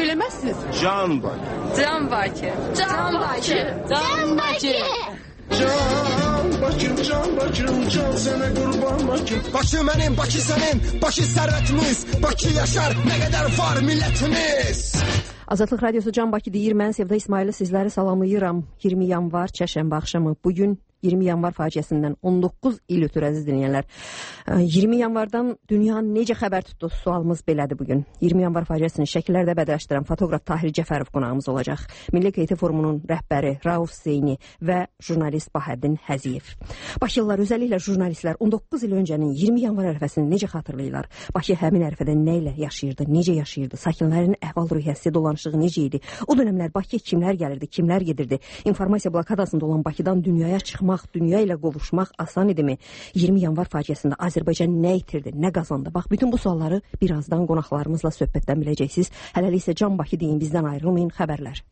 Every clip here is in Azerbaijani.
söyləməzsiniz? Can Bakı. Can Bakı. Can Bakı. Can Bakı. Can Bakım, can Bakım, can sənə qurban Bakım. Bakı mənim, Bakı sənin, Bakı sərvətimiz, Bakı yaşar, nə qədər var millətimiz. Azadlıq Radiosu Can Bakı deyir, mən Sevda İsmaili sizləri salamlayıram. 20 yanvar çərşənbə axşamı. Bugün 20 yanvar faciəsindən 19 il ötür əziz dinləyənlər. 20 yanvardan dünya necə xəbər tutdu? Sualımız belədir bugün. 20 yanvar faciəsini şəkillərdə bədəşdirən fotoqraf Tahir Cəfərov qonağımız olacaq. Milli QT Forumunun rəhbəri Rauf Zeyni və jurnalist Bahəddin Həziyev. Bakılılar, özəlliklə jurnalistlər 19 il öncənin 20 yanvar ərəfəsini necə xatırlayırlar? Bakı həmin ərəfədə nə ilə yaşayırdı, necə yaşayırdı? Sakinlərin əhval-ruhiyyəsi, dolanışığı necə idi? O dönəmlər Bakıya kimlər gəlirdi, kimlər gedirdi? İnformasiya blokadasında olan Bakıdan dünyaya çıxmaq, dünya ilə qovuşmaq asan idimi? 20 yanvar faciəsində Azərbaycan nə itirdi, nə qazandı? Bax, bütün bu sualları birazdan qonaqlarımızla söhbətdən biləcəksiniz. Hələlik isə Can Bakı deyin, bizdən ayrılmayın, xəbərlər.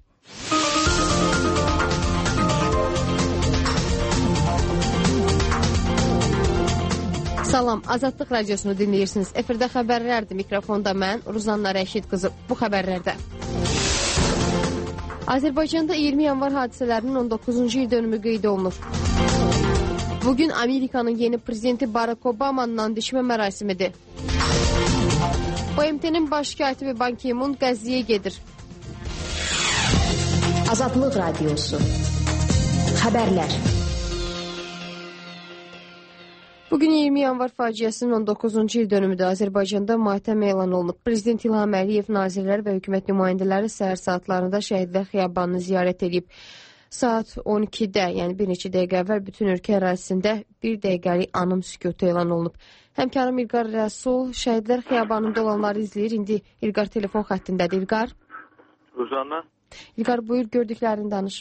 Salam, Azadlıq Radiosunu dinləyirsiniz. Efirdə xəbərlərdir. Mikrofonda mən, Ruzanna Rəşid qızı. Bu xəbərlərdə Azərbaycanda 20 yanvar hadisələrinin 19-cu il dönümü qeyd olunur. Bugün Amerikanın yeni prezidenti Barack Obama'nın andişmə mərasimidir. BMT-nin baş katibi Ban Ki-moon Qəzziyə gedir. Azadlıq Radiosu. Xəbərlər. Bugün 20 yanvar faciəsinin 19-cu il dönümüdür. Azərbaycanda matəm elan olunub. Prezident İlham Əliyev, nazirlər və hökumət nümayəndələri səhər saatlarında Şəhidlər Xiyabanını ziyarət edib. Saat 12-də, yəni bir neçə dəqiqə əvvəl bütün ölkə ərazisində bir dəqiqəlik anım sükutu elan olunub. Həmkarım İlqar Rəsul Şəhidlər Xiyabanında olanları izləyir. İndi İlqar telefon xəttindədir. İlqar. Ruzanna. İlqar, buyur, gördüklərini danış.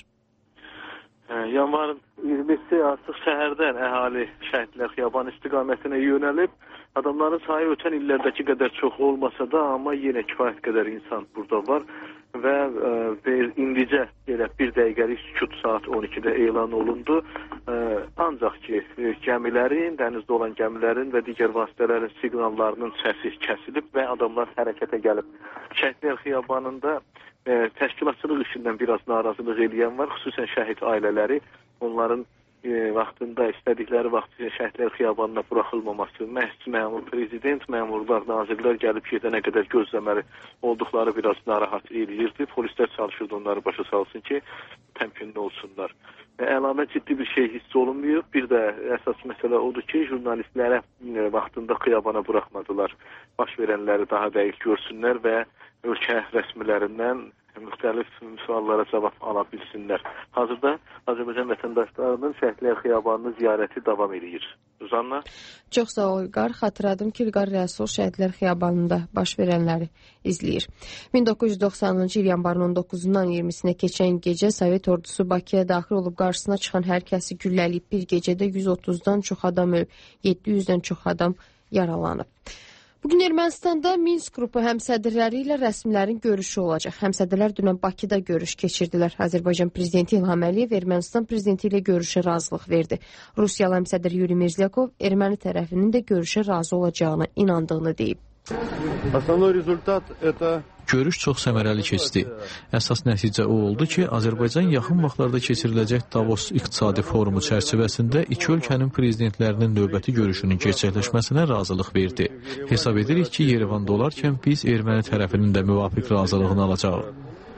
Yanvarın 20-si artıq şəhərdən əhali Şəhidlər Xiyabanı istiqamətinə yönəlib. Adamların sayı ötən illərdəki qədər çox olmasa da, amma yenə kifayət qədər insan burada var. Və indicə belə bir dəqiqəlik sükut saat 12-də elan olundu. Ancaq ki, gəmilərin, dənizdə olan gəmilərin və digər vasitələrin siqnallarının səsi kəsilib və adamlar hərəkətə gəlib. Şəhidlər Xiyabanında təşkilatçılıq işindən biraz narazılıq edən var, xüsusən şəhid ailələri, onların vaxtında istədikləri vaxt Şəhidlər Xiyabanına buraxılmaması, məhz məmur, prezident, məmurlar, nazirlər gəlib gedənə qədər gözləməli olduqları biraz narahat edirdi. Polislər çalışırdı onları başa salsın ki, təmkinli olsunlar. Əlamə ciddi bir şey hiss olunmuyor. Bir də əsas məsələ odur ki, jurnalistlərə vaxtında Xiyabana buraxmadılar. Baş verənləri daha dəqiq görsünlər və ölkə rəsmilərindən müxtəlif suallara cavab ala bilsinlər. Hazırda Azərbaycan vətəndaşlarının Şəhidlər Xiyabanını ziyarəti davam edir. Ruzanna? Çox sağ ol, İlqar. Xatırladım ki, İlqar Rəsul Şəhidlər Xiyabanında baş verənləri izləyir. 1990-cı il yanvarın 19-dan 20-sinə keçən gecə Sovet ordusu Bakıya daxil olub qarşısına çıxan hər kəsi gülləliyib. Bir gecədə 130-dan çox adam ölüb, 700-dən çox adam yaralanıb. Bugün Ermənistanda Minsk qrupu həmsədrləri ilə rəsmilərin görüşü olacaq. Həmsədrlər dünən Bakıda görüş keçirdilər. Azərbaycan prezidenti İlham Əliyev Ermənistan prezidenti ilə görüşə razılıq verdi. Rusiyalı həmsədr Yuri Mirzlyakov erməni tərəfinin də görüşə razı olacağına inandığını deyib. Görüş çox səmərəli keçdi. Əsas nəticə o oldu ki, Azərbaycan yaxın vaxtlarda keçiriləcək Davos İqtisadi Forumu çərçivəsində iki ölkənin prezidentlərinin növbəti görüşünün gerçəkləşməsinə razılıq verdi. Hesab edirik ki, Yerevanda olarkən biz erməni tərəfinin də müvafiq razılığını alacağıq.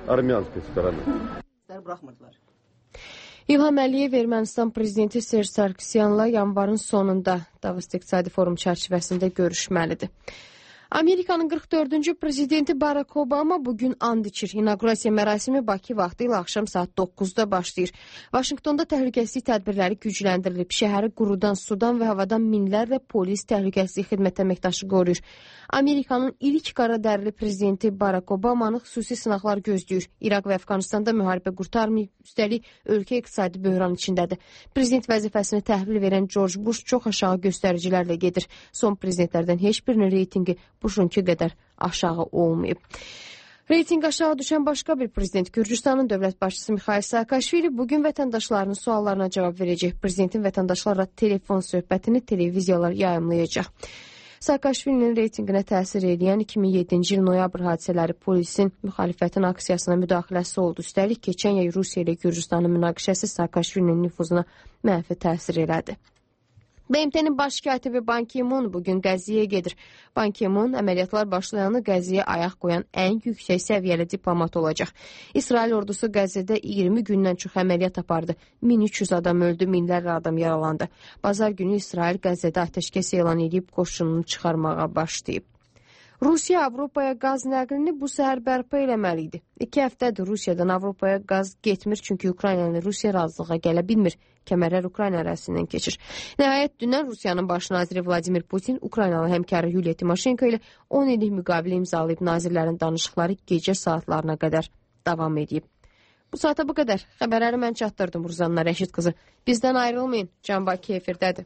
İlham Əliyev Ermənistan prezidenti Serj Sarkisyanla yanvarın sonunda Davos İqtisadi Forum çərçivəsində görüşməlidir. Amerikanın 44-cü prezidenti Barack Obama bugün and içir. İnaqurasiya mərasimi Bakı vaxtı ilə axşam saat 9-da başlayır. Vaşinqtonda təhlükəsizlik tədbirləri gücləndirilib. Şəhəri qurudan, sudan və havadan minlərlə polis təhlükəsizlik xidmət əməkdaşı qoruyur. Amerikanın ilk qaradərili prezidenti Barack Obama'nı xüsusi sınaqlar gözləyir. İraq və Əfqanistanda müharibə qurtarmayıb, üstəlik ölkə iqtisadi böhran içindədir. Prezident vəzifəsini təhvil verən George Bush çox aşağı göstəricilərlə gedir. Son prezidentlərdən heç birinin reytingi Bush'unki qədər aşağı olmayıb. Reyting aşağı düşən başqa bir prezident Gürcüstanın dövlət başçısı Mikhail Saakashvili bugün vətəndaşlarının suallarına cavab verəcək. Prezidentin vətəndaşlarla telefon söhbətini televiziyalar yayımlayacaq. Saakashvilinin reytinqinə təsir edən 2007-ci il noyabr hadisələri polisin müxalifətin aksiyasına müdaxiləsi oldu. Üstəlik, keçən yay Rusiya ilə Gürcüstanın münaqişəsi Saakashvilinin nüfuzuna mənfi təsir elədi. BMT-nin baş katibi Ban Ki-moon bugün Qəzziyə gedir. Ban Ki-moon əməliyyatlar başlayanı Qəzziyə ayaq qoyan ən yüksək səviyyəli diplomat olacaq. İsrail ordusu Qəzzədə 20 gündən çox əməliyyat apardı. 1300 adam öldü, minlərlə adam yaralandı. Bazar günü İsrail Qəzzədə atəşkəs elan edib qoşununu çıxarmağa başlayıb. Rusiya Avropaya qaz nəqlini bu səhər bərpa eləməli idi. 2 həftədir Rusiyadan Avropaya qaz getmir, çünki Ukrayna ilə Rusiya razılığa gələ bilmir. Kəmərlər Ukrayna ərazisindən keçir. Nəhayət, dünən Rusiyanın baş naziri Vladimir Putin Ukraynalı həmkarı Yuliya Timoşenko ilə 10 illik müqavilə imzalayıb, nazirlərin danışıqları gecə saatlarına qədər davam edib. Bu saata bu qədər. Xəbərləri mən çatdırdım Ruzanna Rəşid qızı. Bizdən ayrılmayın. Can Bakı efirdədir.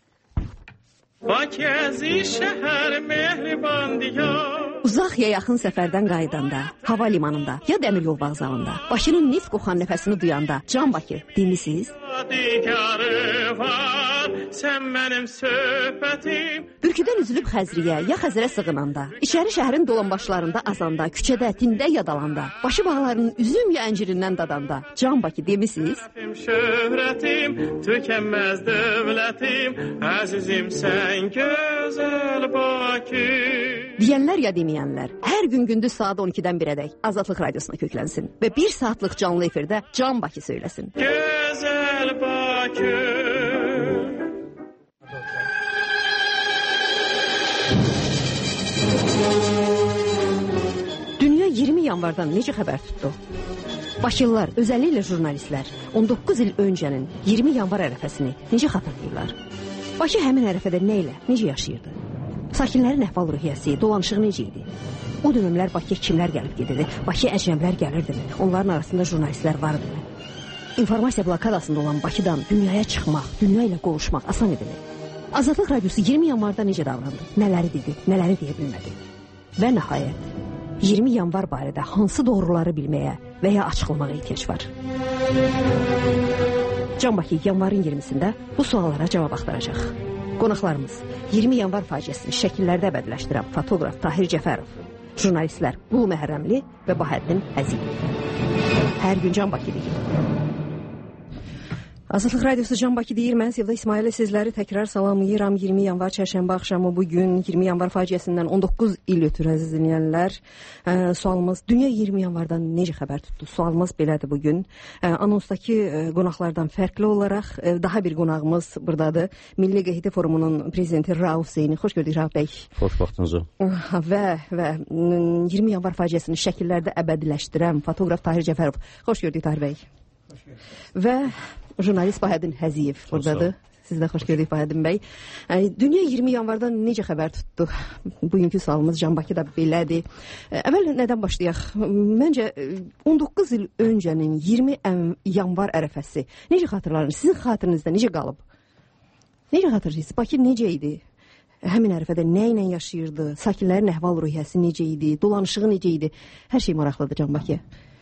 Uzaq ya yaxın səfərdən qayıdanda, hava limanında ya dəmir yol vağzalında, Bakının neft qoxan nəfəsini duyanda, Can Bakı dinlisiz? Bürküdən üzülüb Xəzriyə ya Xəzərə sığınanda, içəri şəhərin dolanbaşlarında azanda, küçədə, tində yadalanda, başı bağlarının üzüm ya əncirindən dadanda, Can Bakı demisiz? Şöhrətim, tükənməz dövlətim, əzizim sən gözəl Bakı. Deyənlər ya deməyənlər, hər gün gündüz saat 12-dən 1-ədək Azadlıq Radiosuna köklənsin və 1 saatlıq canlı efirdə Can Bakı söyləsin. Gözəl Bakı. Dünya 20 yanvardan necə xəbər tutdu? Bakılılar, özəlliklə jurnalistlər 19 il öncənin 20 yanvar ərəfəsini necə xatırlayırlar? Bakı həmin ərəfədə nə ilə, necə yaşayırdı? Sakinlərin əhval-ruhiyyəsi, dolanışığı necə idi? O dönəmlər Bakıya kimlər gəlib gedirdi? Bakıya əcnəblər gəlirdimi? Onların arasında jurnalistlər vardı. İnformasiya blokadasında olan Bakıdan dünyaya çıxmaq, dünya ilə qovuşmaq asan edilir. Azadlıq Radiosu 20 yanvarda necə davrandı? Nələri dedi, nələri deyə bilmədi? Və nəhayət, 20 yanvar barədə hansı doğruları bilməyə və ya açıqlamağa ehtiyac var? Can Bakı yanvarın 20-sində bu suallara cavab axtaracaq. Qonaqlarımız 20 yanvar faciəsini şəkillərdə əbədiləşdirən fotoqraf Tahir Cəfərov, jurnalistlər Ulu Məhərrəmli və Bahəddin Əziyev. Hər gün Can Bakı deyir. Azadlıq Radiosu Can Bakı deyir. Mən Sevda İsmail'e sizləri təkrar salamlayıram. 20 yanvar çərşənbə axşamı bugün 20 yanvar faciəsindən 19 il ötürü əziz dinləyənlər. Sualımız dünya 20 yanvardan necə xəbər tutdu? Sualımız belədir bugün. Anonsdakı qonaqlardan fərqli olaraq daha bir qonağımız buradadır. Milli QHT Forumunun prezidenti Rauf Zeyni. Xoş gördük Rauf bəy. Xoş vaxtınızı. Və 20 yanvar faciəsini şəkillərdə əbədiləşdirən fotoqraf Tahir Cəfərov. Xoş gördük Tahir bəy. Və jurnalist Bahəddin Əziyev buradadır. Siz də xoş gördük Bahəddin bəy. Dünya 20 yanvardan necə xəbər tutdu? Bugünkü sualımız Can Bakı da belədir. Əvvəl nədən başlayaq? Məncə 19 il öncənin 20 yanvar ərəfəsi necə xatırlanır? Sizin xatirinizdə necə qalıb? Necə xatırlayırsınız? Bakı necə idi? Həmin ərəfədə nə ilə yaşayırdı? Sakinlərin əhval-ruhiyyəsi necə idi? Dolanışığı necə idi? Hər şey maraqlıdır Can Bakı.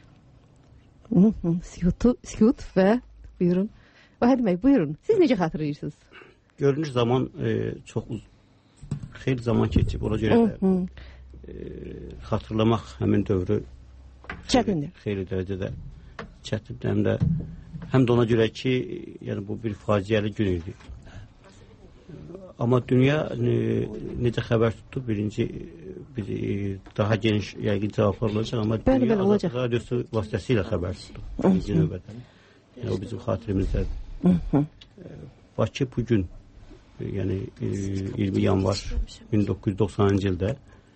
Sükut və buyurun. Bahəddin bəy, buyurun. Siz necə xatırlayırsınız? Görünür zaman çox xeyli zaman keçib. Ona görə də xatırlamaq həmin dövrü çətindir. Xeyli dərəcədə çətindir. Həm də ona görə ki, yəni bu bir faciəli gün idi. Amma dünya necə xəbər tutdu? Birinci daha geniş yəqin cavablar olacaq, amma dünya Azadlıq Radiosu vasitəsilə xəbər tutdu. Birinci növbədə. Yəni, o bizim xatirimizdə. Bakı bugün, yəni 20 yanvar 1990-cı ildə,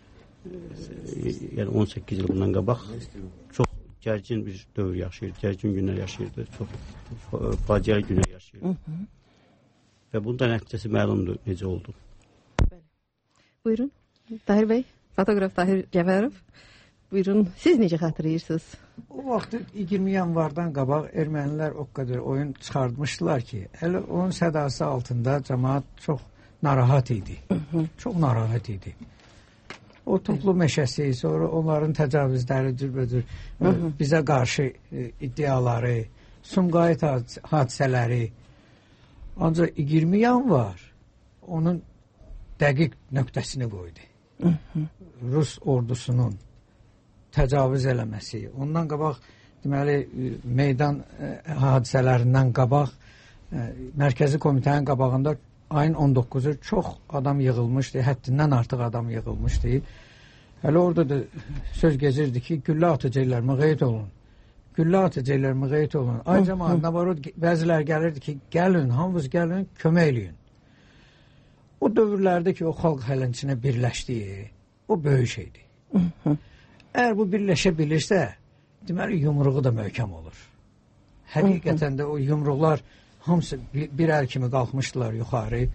yəni 18 il bundan qabaq çox gərgin bir dövr yaşayırdı, gərgin günlər yaşayırdı, çox faciəli günlər yaşayırdı. Və bunun da nəticəsi məlumdur necə oldu. Buyurun, Tahir bəy, fotoqraf Tahir Cəfərov. Buyurun, siz necə xatırlayırsınız? O vaxt 20 yanvardan qabaq ermənilər o qədər oyun çıxartmışdılar ki, hələ onun sədası altında cəmaat çox narahat idi. Çox narahat idi. O toplu meşəsi, sonra onların təcavüzləri cürbəcür, bizə qarşı iddiaları, Sumqayıt hadisələri. Ancaq 20 yanvar onun dəqiq nöqtəsini qoydu. Rus ordusunun təcavüz eləməsi, ondan qabaq deməli meydan hadisələrindən qabaq Mərkəzi Komitənin qabağında ayın 19-u çox adam yığılmışdı, həddindən artıq adam yığılmışdı. Hələ orada da söz gezirdi ki, güllə atıcılar müğayət olun. Güllə atıcılar müğayət olun. Ay cəmaat, nə var o bəzilər gəlirdi ki, gəlin, hamınız gəlin, kömək eləyin. O dövrlərdə ki, o xalq hələnçinə birləşdiyi, o böyük şeydir. Əgər bu birləşə bilirsə, deməli yumruğu da möhkəm olur. Həqiqətən də o yumruqlar hamısı bir əl kimi qalxmışdılar yuxarı.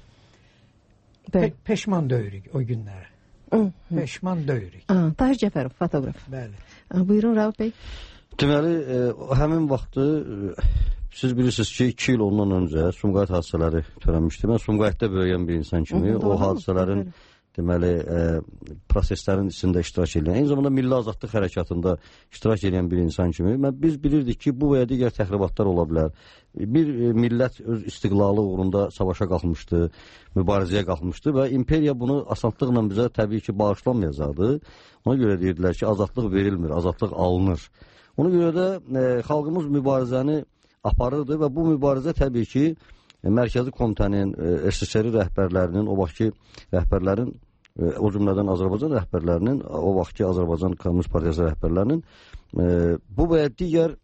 Peşman döyürük o günlərə. Peşman döyürük. Tahir Cəfərov, fotoqraf. Bəli. Buyurun Rauf bəy. Deməli, həmin vaxtı siz bilirsiniz ki, 2 il ondan öncə Sumqayıt hadisələri törənmişdi. Mən Sumqayıtda böyüyən bir insan kimi o hadisələrin deməli, proseslərin içində iştirak edən, eyni zamanda Milli Azadlıq Hərəkatında iştirak edən bir insan kimi biz bilirdik ki, bu və ya digər təxribatlar ola bilər. Bir millət öz istiqlalı uğrunda savaşa qalxmışdı, mübarizəyə qalxmışdı və imperiya bunu asanlıqla bizə təbii ki, bağışlanmayacaqdı. Ona görə deyirdilər ki, azadlıq verilmir, azadlıq alınır. Ona görə də xalqımız mübarizəni aparırdı və bu mübarizə təbii ki, Mərkəzi Komitənin, SSR rəhbərlərinin, o vaxtki rəhbərlərin, o cümlədən Azərbaycan rəhbərlərinin, o vaxtki Azərbaycan Kommunist Partiyası rəhbərlərinin bu və ya digər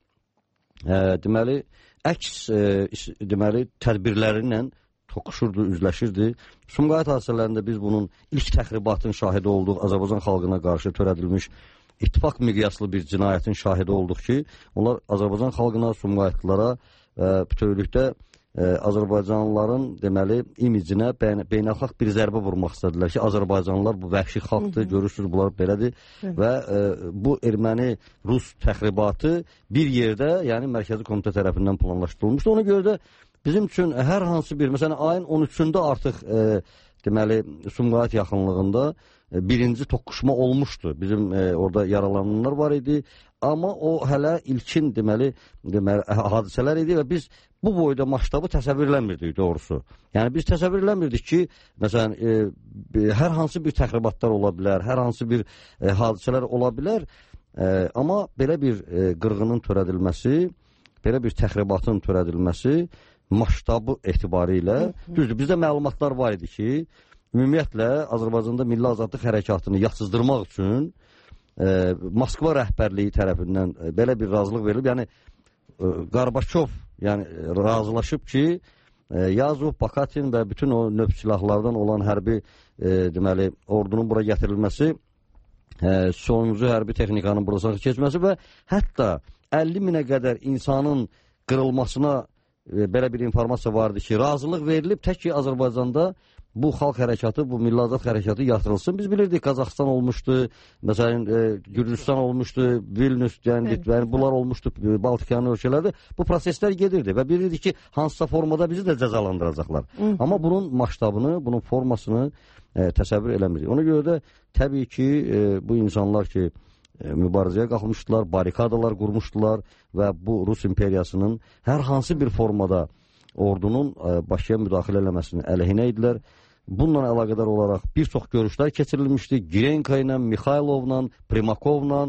deməli, əks deməli, tədbirləri ilə toqquşurdu, üzləşirdi. Sumqayıt hadisələrində biz bunun ilk təxribatın şahidi olduq, Azərbaycan xalqına qarşı törədilmiş ittifaq miqyaslı bir cinayətin şahidi olduq ki, onlar Azərbaycan xalqına, Sumqayıtlılara bütövlükdə Azərbaycanlıların deməli imicinə beynəlxalq bir zərbə vurmaq istədilər ki, Azərbaycanlılar bu vəhşi xalqdır, görürsünüz bunlar belədir və bu erməni-rus təxribatı bir yerdə, yəni Mərkəzi Komitə tərəfindən planlaşdırılmışdı. Ona görə də bizim üçün hər hansı bir, məsələn, ayın 13-ündə artıq deməli Sumqayıt yaxınlığında birinci toqquşma olmuşdu. Bizim orada yaralananlar var idi, amma o hələ ilkin deməli hadisələr idi və biz bu boyda maştabı təsəvvür eləmirdik doğrusu. Yəni biz təsəvvür eləmirdik ki, məsələn, hər hansı bir təxribatlar ola bilər, hər hansı bir hadisələr ola bilər, amma belə bir qırğının törədilməsi, belə bir təxribatın törədilməsi maştabı etibarilə, düzdür, bizdə məlumatlar var idi ki, ümumiyyətlə Azərbaycanda Milli Azadlıq Hərəkatını yatsızdırmaq üçün Moskva rəhbərliyi tərəfindən belə bir razılıq verilib. Yəni, Qarbaçov razılaşıb ki, Yazov, Bakatin və bütün o növ silahlardan olan hərbi deməli, ordunun bura gətirilməsi, sonuncu hərbi texnikanın burasına keçməsi və hətta 50 minə qədər insanın qırılmasına belə bir informasiya vardı ki, razılıq verilib tək ki, Azərbaycanda bu xalq hərəkatı, bu Milli Azad hərəkatı yatırılsın. Biz bilirdik, Qazaxıstan olmuşdu, məsələn, Gürcüstan olmuşdu, Vilnius, yəni bunlar olmuşdu, Baltikanın ölkələrdə. Bu proseslər gedirdi və bilirdik ki, hansısa formada bizi də cəzalandıracaqlar. Amma bunun maştabını, bunun formasını təsəvvür eləmirik. Ona görə də təbii ki, bu insanlar ki, mübarizəyə qalxmışdılar, barikadalar qurmuşdular və bu Rus imperiyasının hər hansı bir formada ordunun Bakıya müdaxilə eləməsinin əleyhinə idilər. Bununla əlaqədar olaraq bir çox görüşlər keçirilmişdi. Girenka ilə, Mixaylovla, Primakovla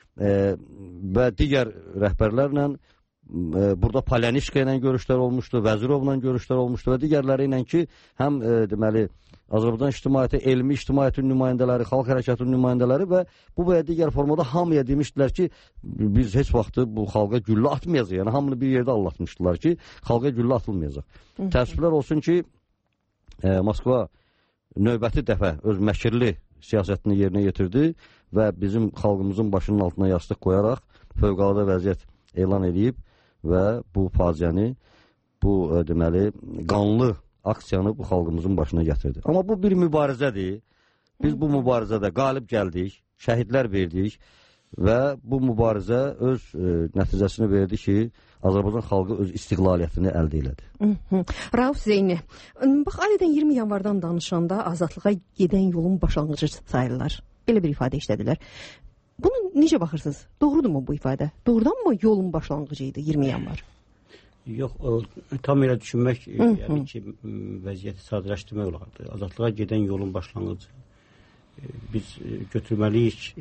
və digər rəhbərlərlə. Burada Polyanişka ilə görüşlər olmuşdu, Vəzirovla görüşlər olmuşdu və digərləri ilə ki, həm deməli Azərbaycan ictimaiyyəti, elmi ictimaiyyətin nümayəndələri, xalq hərəkatının nümayəndələri və bu və ya digər formada hamıya demişdilər ki, biz heç vaxtı bu xalqa güllə atmayacaq. Yəni hamını bir yerdə anlatmışdılar ki, xalqa güllə atılmayacaq. Təəssüflər olsun ki, Moskva növbəti dəfə öz məkirli siyasətini yerinə yetirdi və bizim xalqımızın başının altına yastıq qoyaraq fövqəladə vəziyyət elan edib və bu faciəni, bu deməli qanlı aksiyanı bu xalqımızın başına gətirdi. Amma bu bir mübarizədir. Biz bu mübarizədə qalib gəldik, şəhidlər verdik və bu mübarizə öz nəticəsini verdi ki, Azərbaycan xalqı öz istiqlaliyyətini əldə elədi. Rauf Zeyni, bax, adətən 20 yanvardan danışanda azadlığa gedən yolun başlanğıcı sayılır. Belə bir ifadə işlədilər. Bunu necə baxırsınız? Doğrudurmu bu ifadə? Doğrudanmı yolun başlanğıcı idi 20 yanvar? Yox, tam elə düşünmək, yəni ki, vəziyyəti sadələşdirmək olardı. Azadlığa gedən yolun başlanğıcı. Biz götürməliyik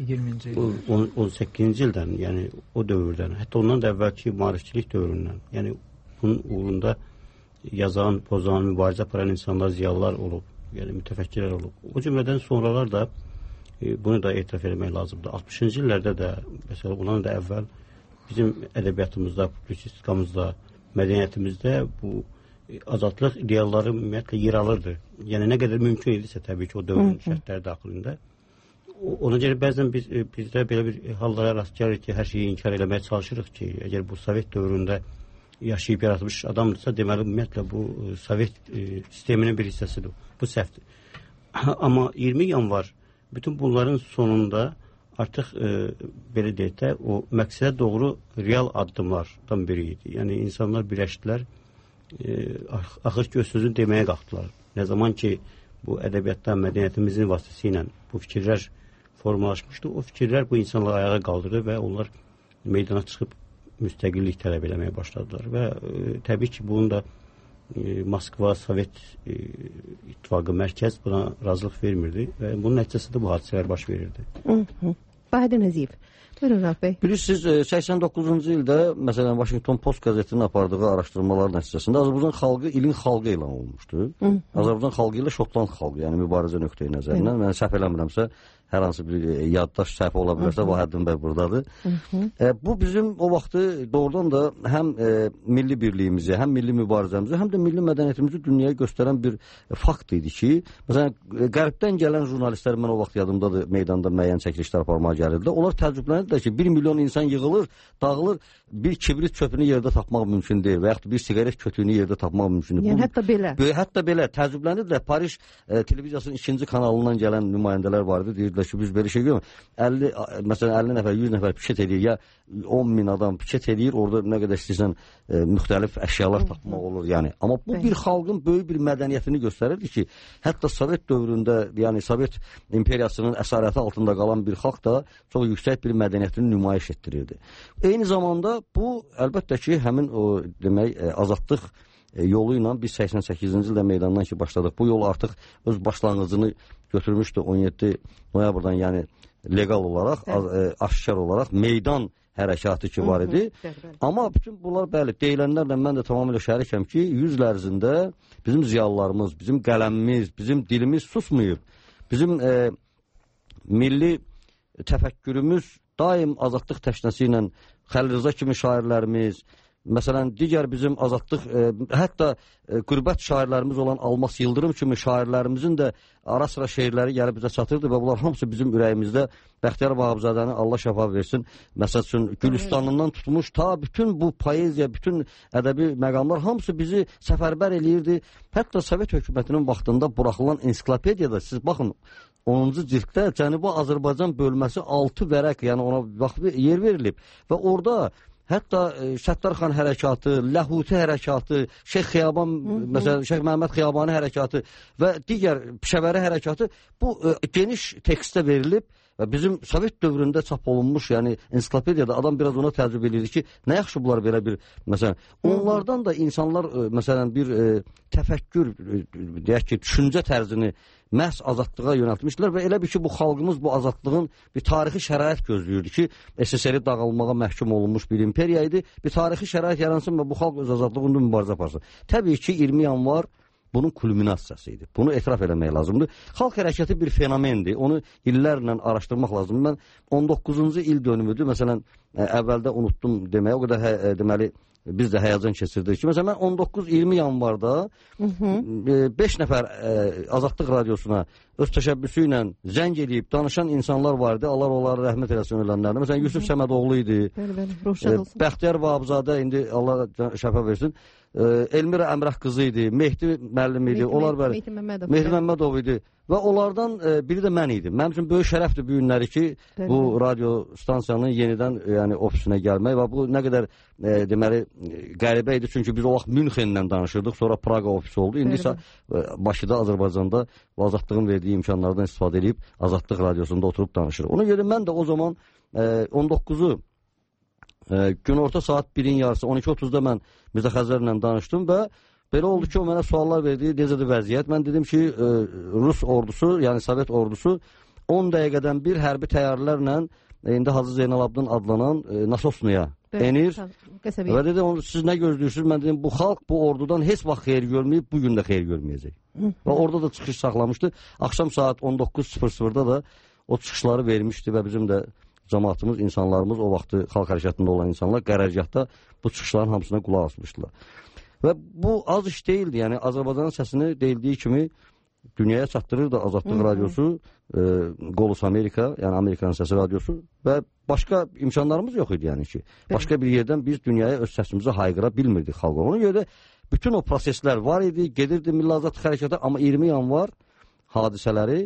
18-ci ildən, yəni o dövrdən, hətta ondan da əvvəlki maarifçilik dövründən, yəni bunun uğrunda yazan, pozan, mübarizə aparan insanlar, ziyalılar olub, yəni mütəfəkkirlər olub. O cümlədən sonralar da bunu da etiraf etmək lazımdır. 60-cı illərdə də, məsələn, ondan da əvvəl bizim ədəbiyyatımızda, publisistikamızda, mədəniyyətimizdə bu azadlıq idealları ümumiyyətlə yer alırdı. Yəni nə qədər mümkün idisə təbii ki, o dövrün şərtləri daxilində. Ona görə bəzən bizdə belə bir hallara rast gəlir ki, hər şeyi inkar eləməyə çalışırıq ki, əgər bu Sovet dövründə yaşayıb yaratmış adamdırsa, deməli ümumiyyətlə bu Sovet sisteminin bir hissəsidir. Bu səhvdir. Amma 20 yanvar bütün bunların sonunda artıq belə deyək də o məqsədə doğru real addımlardan biri idi. Yəni insanlar birləşdilər, axır ki, öz sözünü deməyə qalxdılar. Nə zaman ki, bu ədəbiyyatdan mədəniyyətimizin vasitəsilə bu fikirlər formalaşmışdı, o fikirlər bu insanları ayağa qaldırdı və onlar meydana çıxıb müstəqillik tələb eləməyə başladılar və təbii ki, bunun da Moskva, Sovet İttifaqı, mərkəz buna razılıq vermirdi və bunun nəticəsində bu hadisələr baş verirdi. Bahədir Nəziyev, buyurun Rəf bəy. Bilirsiniz, 89-cu ildə, məsələn, Washington Post qəzetinin apardığı araşdırmalar nəticəsində Azərbaycan xalqı ilin xalqı elan olmuşdu. Azərbaycan xalqı ilə Şotland xalqı, yəni mübarizə nöqteyi nəzərindən, mən səhv eləmirəmsə, hər hansı bir yaddaş səhv ola bilərsə, Bahəddin bəy buradadır. Bu bizim o vaxtı doğrudan da həm milli birliyimizi, həm milli mübarizəmizi, həm də milli mədəniyyətimizi dünyaya göstərən bir fakt idi ki, məsələn, qərbdən gələn jurnalistlər, mən o vaxt yadımdadır, meydanda müəyyən çəkilişlər aparmağa gəlirdilər. Onlar təəccüblənirlər ki, 1 milyon insan yığılır, dağılır, bir kibrit çöpünü yerdə tapmaq mümkün deyil və yaxud bir siqaret kötüyünü yerdə tapmaq mümkün deyil. Yəni, hətta belə. Hətta belə təəccüblənirlər. Paris televiziyasının 2-ci kanalından gələn nümayəndələr vardı, deyirdilər ki, biz belə şey görmür. Məsələn, 50 nəfər, 100 nəfər piket edir, ya 10 min adam piket edir, orada nə qədər istəyirsən müxtəlif əşyalar tapmaq olur, yəni. Amma bu bir xalqın böyük bir mədəniyyətini göstərirdi ki, hətta Sovet dövründə, yəni Sovet imperiyasının əsarəti altında qalan bir xalq da çox yüksək bir mədəniyyətini nümayiş etdirirdi. Eyni zamanda bu, əlbəttə ki, həmin o, demək, azadlıq yolu ilə biz 88-ci ildə meydandan ki başladıq. Bu yol artıq öz başlanğıcını götürmüşdü 17 noyabrdan, yəni legal olaraq, aşkar olaraq meydan hərəkatı ki var idi. Amma bütün bunlar, bəli, deyilənlərlə mən də tamamilə şərikəm ki, 100 il ərzində bizim ziyalılarımız, bizim qələmimiz, bizim dilimiz susmayıb. Bizim milli təfəkkürümüz daim azadlıq təşnəsi ilə Xəlil Rza kimi şairlərimiz, məsələn, digər bizim azadlıq, hətta qürbət şairlərimiz olan Almas Yıldırım kimi şairlərimizin də ara-sıra şeirləri gəlib bizə çatırdı və bunlar hamısı bizim ürəyimizdə Bəxtiyar Vahabzadəni Allah şəfa versin, məsəl üçün Gülüstanından tutmuş, ta bütün bu poeziya, bütün ədəbi məqamlar hamısı bizi səfərbər eləyirdi. Hətta Sovet hökumətinin vaxtında buraxılan ensiklopediyada, siz baxın, 10-cu cilddə Cənubi Azərbaycan bölməsi 6 vərəq, yəni ona yer verilib və orada hətta Səttarxan hərəkatı, Ləhuti hərəkatı, Şeyx Xiyaban, məsələn, Şeyx Məhəmməd Xiyabani hərəkatı və digər Pişəvəri hərəkatı bu geniş tekstdə verilib və bizim Sovet dövründə çap olunmuş, yəni ensiklopediyada adam biraz ona təəccüb edirdi ki, nə yaxşı bunlar belə bir, məsələn, onlardan da insanlar, məsələn, bir təfəkkür, deyək ki, düşüncə tərzini məhz azadlığa yönəltmişlər və elə bir ki, bu xalqımız bu azadlığın bir tarixi şərait gözləyirdi ki, SSR-i dağılmağa məhkum olunmuş bir imperiya idi, bir tarixi şərait yaransın və bu xalq öz azadlığında mübarizə aparsın. Təbii ki, 20 yanvar bunun kulminasiyası idi. Bunu etiraf eləmək lazımdır. Xalq hərəkəti bir fenomendir. Onu illərlə araşdırmaq lazımdır. Mən 19-cu il dönümüdür. Məsələn, əvvəldə unutdum deməyə, o qədər deməli, biz də həyəcan keçirdik ki, məsələn, mən 19-20 yanvarda 5 nəfər Azadlıq Radiosuna öz təşəbbüsü ilə zəng edib danışan insanlar vardı. Allah onları rəhmət eləsin ölənlərdə. Məsələn, Yusuf Səmədoğlu idi. Bəxtiyar Vahabzadə, indi Allah şəfa versin. Elmira Əmrah qızı idi, Mehdi müəllim idi, onlar Mehdi Məmmədov idi və onlardan biri də mən idim. Mənim üçün böyük şərəfdir bu günləri ki, bu radio stansiyanın yenidən yəni ofisinə gəlmək və bu nə qədər deməli qəribə idi, çünki biz o vaxt Münxendən danışırdıq, sonra Praqa ofisi oldu. İndi isə Bakıda, Azərbaycanda azadlığın verdiyi imkanlardan istifadə edib Azadlıq Radiosunda oturub danışırıq. Ona görə mən də o zaman 19-u günorta saat 1-in yarısı 12:30-da mən Mirzə Xəzərlə danışdım və belə oldu ki, o mənə suallar verdi, necədir vəziyyət. Mən dedim ki, Rus ordusu, yəni Sovet ordusu 10 dəqiqədən bir hərbi təyyarələrlə indi Hacı Zeynalabdin adlanan Nasosnaya enir. Və dedim, siz nə gözləyirsiniz? Mən dedim, bu xalq bu ordudan heç vaxt xeyir görməyib, bugün də xeyir görməyəcək. Və orada da çıxış saxlamışdı. Axşam saat 19:00-da da o çıxışları vermişdi və bizim də cəmaatımız, insanlarımız, o vaxtı xalq hərəkatında olan insanlar qərargahda bu çıxışların hamısına qulaq asmışdılar. Və bu az iş deyildi. Yəni Azərbaycanın səsini deyildiyi kimi dünyaya çatdırırdı Azadlıq Radiosu, Golus Amerika, yəni Amerikanın səsi radiosu və başqa imkanlarımız yox idi yəni ki. Başqa bir yerdən biz dünyaya öz səsimizi hayqıra bilmirdik xalq. Ona görə bütün o proseslər var idi, gedirdi Milli Azadlıq Hərəkatı, amma 20 yanvar hadisələri,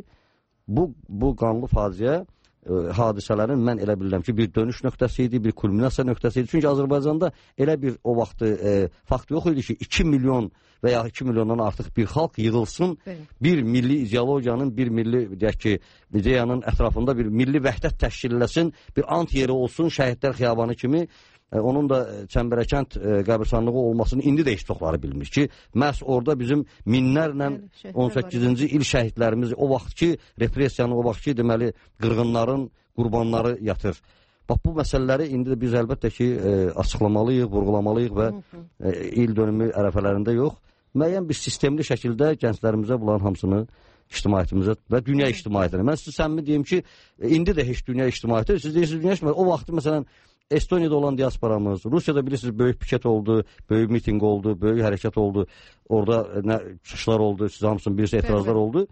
bu qanlı faciə hadisələrin mən elə bilirəm ki, bir dönüş nöqtəsi idi, bir kulminasiya nöqtəsi idi. Çünki Azərbaycanda elə bir o vaxtı fakt yox idi ki, 2 milyon və ya 2 milyondan artıq bir xalq yığılsın, bir milli ideologiyanın, bir milli, deyək ki, ideyanın ətrafında bir milli vəhdət təşkil eləsin, bir ant yeri olsun, Şəhidlər Xiyabanı kimi. Onun da Çəmbərəkənd qəbirstanlığı olmasını indi də heç çoxları bilmir ki, məhz orada bizim minlərlə 18-ci il şəhidlərimiz, o vaxt ki, repressiyanın, o vaxt ki, deməli, qırğınların qurbanları yatır. Bax, bu məsələləri indi də biz əlbəttə ki, açıqlamalıyıq, vurğulamalıyıq və il dönümü ərəfələrində yox, müəyyən bir sistemli şəkildə gənclərimizə bunların hamısını ictimaiyyətimizə və dünya ictimaiyyətinə. Mən sizə səmimi deyim ki, indi də heç dünya ictimaiyyəti, siz deyirsiniz, dünya ictimaiyyəti, o vaxtı məsələn, Estoniyada olan diasporamız, Rusiyada bilirsiniz, böyük piket oldu, böyük miting oldu, böyük hərəkət oldu, orada çıxışlar oldu, siz hamısının birisi etirazlar oldu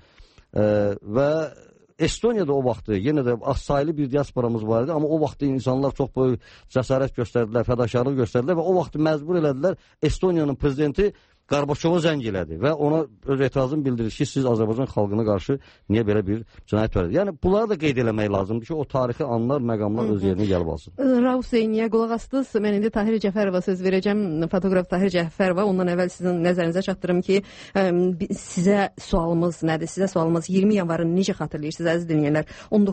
və Estoniyada o vaxtı yenə də az sayılı bir diasporamız var idi, amma o vaxtı insanlar çox böyük cəsarət göstərdilər, fədakarlıq göstərdilər və o vaxtı məcbur elədilər Estoniyanın prezidenti Qarbaçova zəng elədi və ona öz etirazını bildirir ki, siz Azərbaycan xalqına qarşı niyə belə bir cinayət törədiniz? Yəni, bunları da qeyd eləmək lazımdır ki, o tarixi anlar, məqamlar öz yerini gəlib alsın. Rauf Zeyniyə qulaq astınız. Mən indi Tahir Cəfərova söz verəcəm. Fotoqraf Tahir Cəfərova. Ondan əvvəl sizin nəzərinizə çatdırım ki, sizə sualımız nədir? Sizə sualımız 20 yanvarı necə xatırlayırsınız, əziz dinləyənlər?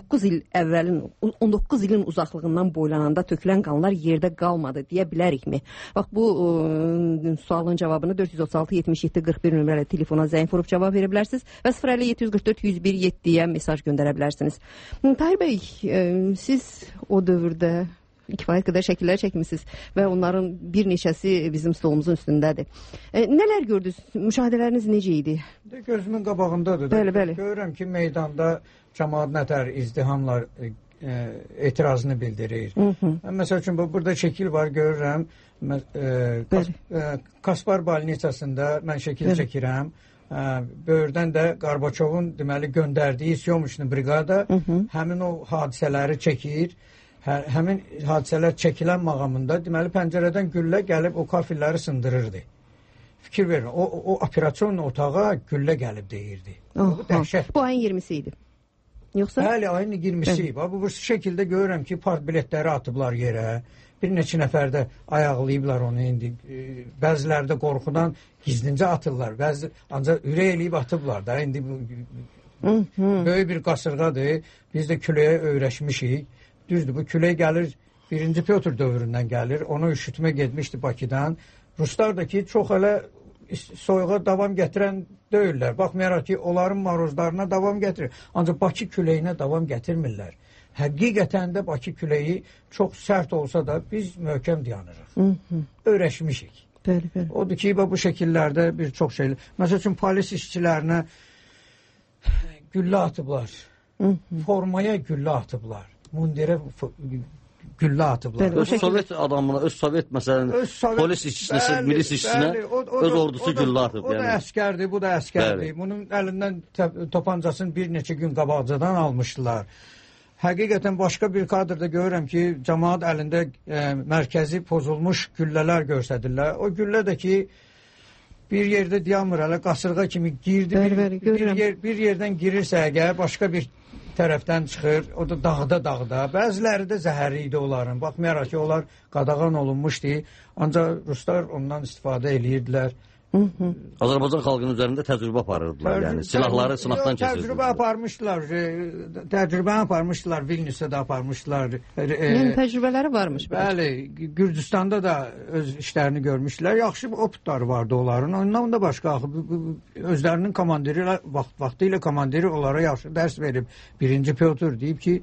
19 ilin uzaqlığından boylananda tökülən qanlar yerdə qalmadı deyə bilərikmi? Bax, bu sualın cavabını 436-77-41 nömrəli telefona zəng vurub cavab verə bilərsiniz və 050-744-101-7-yə mesaj göndərə bilərsiniz. Tahir bəy, siz o dövrdə kifayət qədər şəkillər çəkmişsiniz və onların bir neçəsi bizim stolumuzun üstündədir. Nələr gördünüz? Müşahidələriniz necə idi? Gözümün qabağındadır. Bəli. Görürəm ki, meydanda cəmaat nətər izdihamlar etirazını bildirir. Məsəl üçün, burada şəkil var, görürəm. Kaspar Balnitsasında mən şəkil çəkirəm. Böyürdən də Qarbaçovun deməli göndərdiyi Syomuşnu briqada həmin o hadisələri çəkir. Həmin hadisələr çəkilən mağamında deməli pəncərədən güllə gəlib o kafirləri sındırırdı. Fikir verin, o operasyon otağa güllə gəlib deyirdi. Bu dəhşət. Bu ayın 20-si idi. Yoxsa? Bəli, ayın 20-si. Bu şəkildə görürəm ki, part biletləri atıblar yerə. Bir neçə nəfər də ayaqlayıblar onu indi. Bəziləri də qorxudan gizlincə atırlar. Ancaq ürək eləyib atıblar da. İndi böyük bir qasırğadır. Biz də küləyə öyrəşmişik. Düzdür, bu külək gəlir 1-ci Pyotr dövründən gəlir. Onu üşütmə getmişdi Bakıdan. Ruslar da ki, çox hələ soyuğa davam gətirən deyirlər. Baxmayaraq ki, onların maruzlarına davam gətirir. Ancaq Bakı küləyinə davam gətirmirlər. Həqiqətən də Bakı küləyi çox sərt olsa da biz möhkəm dayanırıq. Öyrəşmişik. Odur ki, bu şəkillərdə bir çox şeylər. Məsəl üçün, polis işçilərinə güllə atıblar. Formaya güllə atıblar. Mundirə güllə atıblar. Öz Sovet adamına, öz Sovet məsələn, polis işçisi, milis işçisinə öz ordusu güllə atıb. O da əskərdir, bu da əskərdir. Bunun əlindən tapancasını bir neçə gün qabaqcadan almışdılar. Həqiqətən başqa bir kadrda görürəm ki, cəmaat əlində mərkəzi pozulmuş güllələr göstərirlər. O güllə də ki, bir yerdə dayanmır, hələ qasırğa kimi girdi. Bir yerdən girirsə əgər, başqa bir tərəfdən çıxır, o da dağda. Bəziləri də zəhərli idi onların. Baxmayaraq ki, onlar qadağan olunmuşdu. Ancaq ruslar ondan istifadə edirdilər. Azərbaycan xalqının üzərində təcrübə aparırdılar. Yəni silahları sınaqdan keçirdilər. Təcrübə aparmışdılar. Təcrübəni aparmışdılar. Vilniusda da aparmışdılar. Yəni təcrübələri varmış. Bəli, Gürcüstanda da öz işlərini görmüşdülər. Yaxşı optları vardı onların. Ondan da başqa özlərinin komandiri vaxtilə komandiri onlara yaxşı dərs verib. 1-ci Pyotr deyib ki,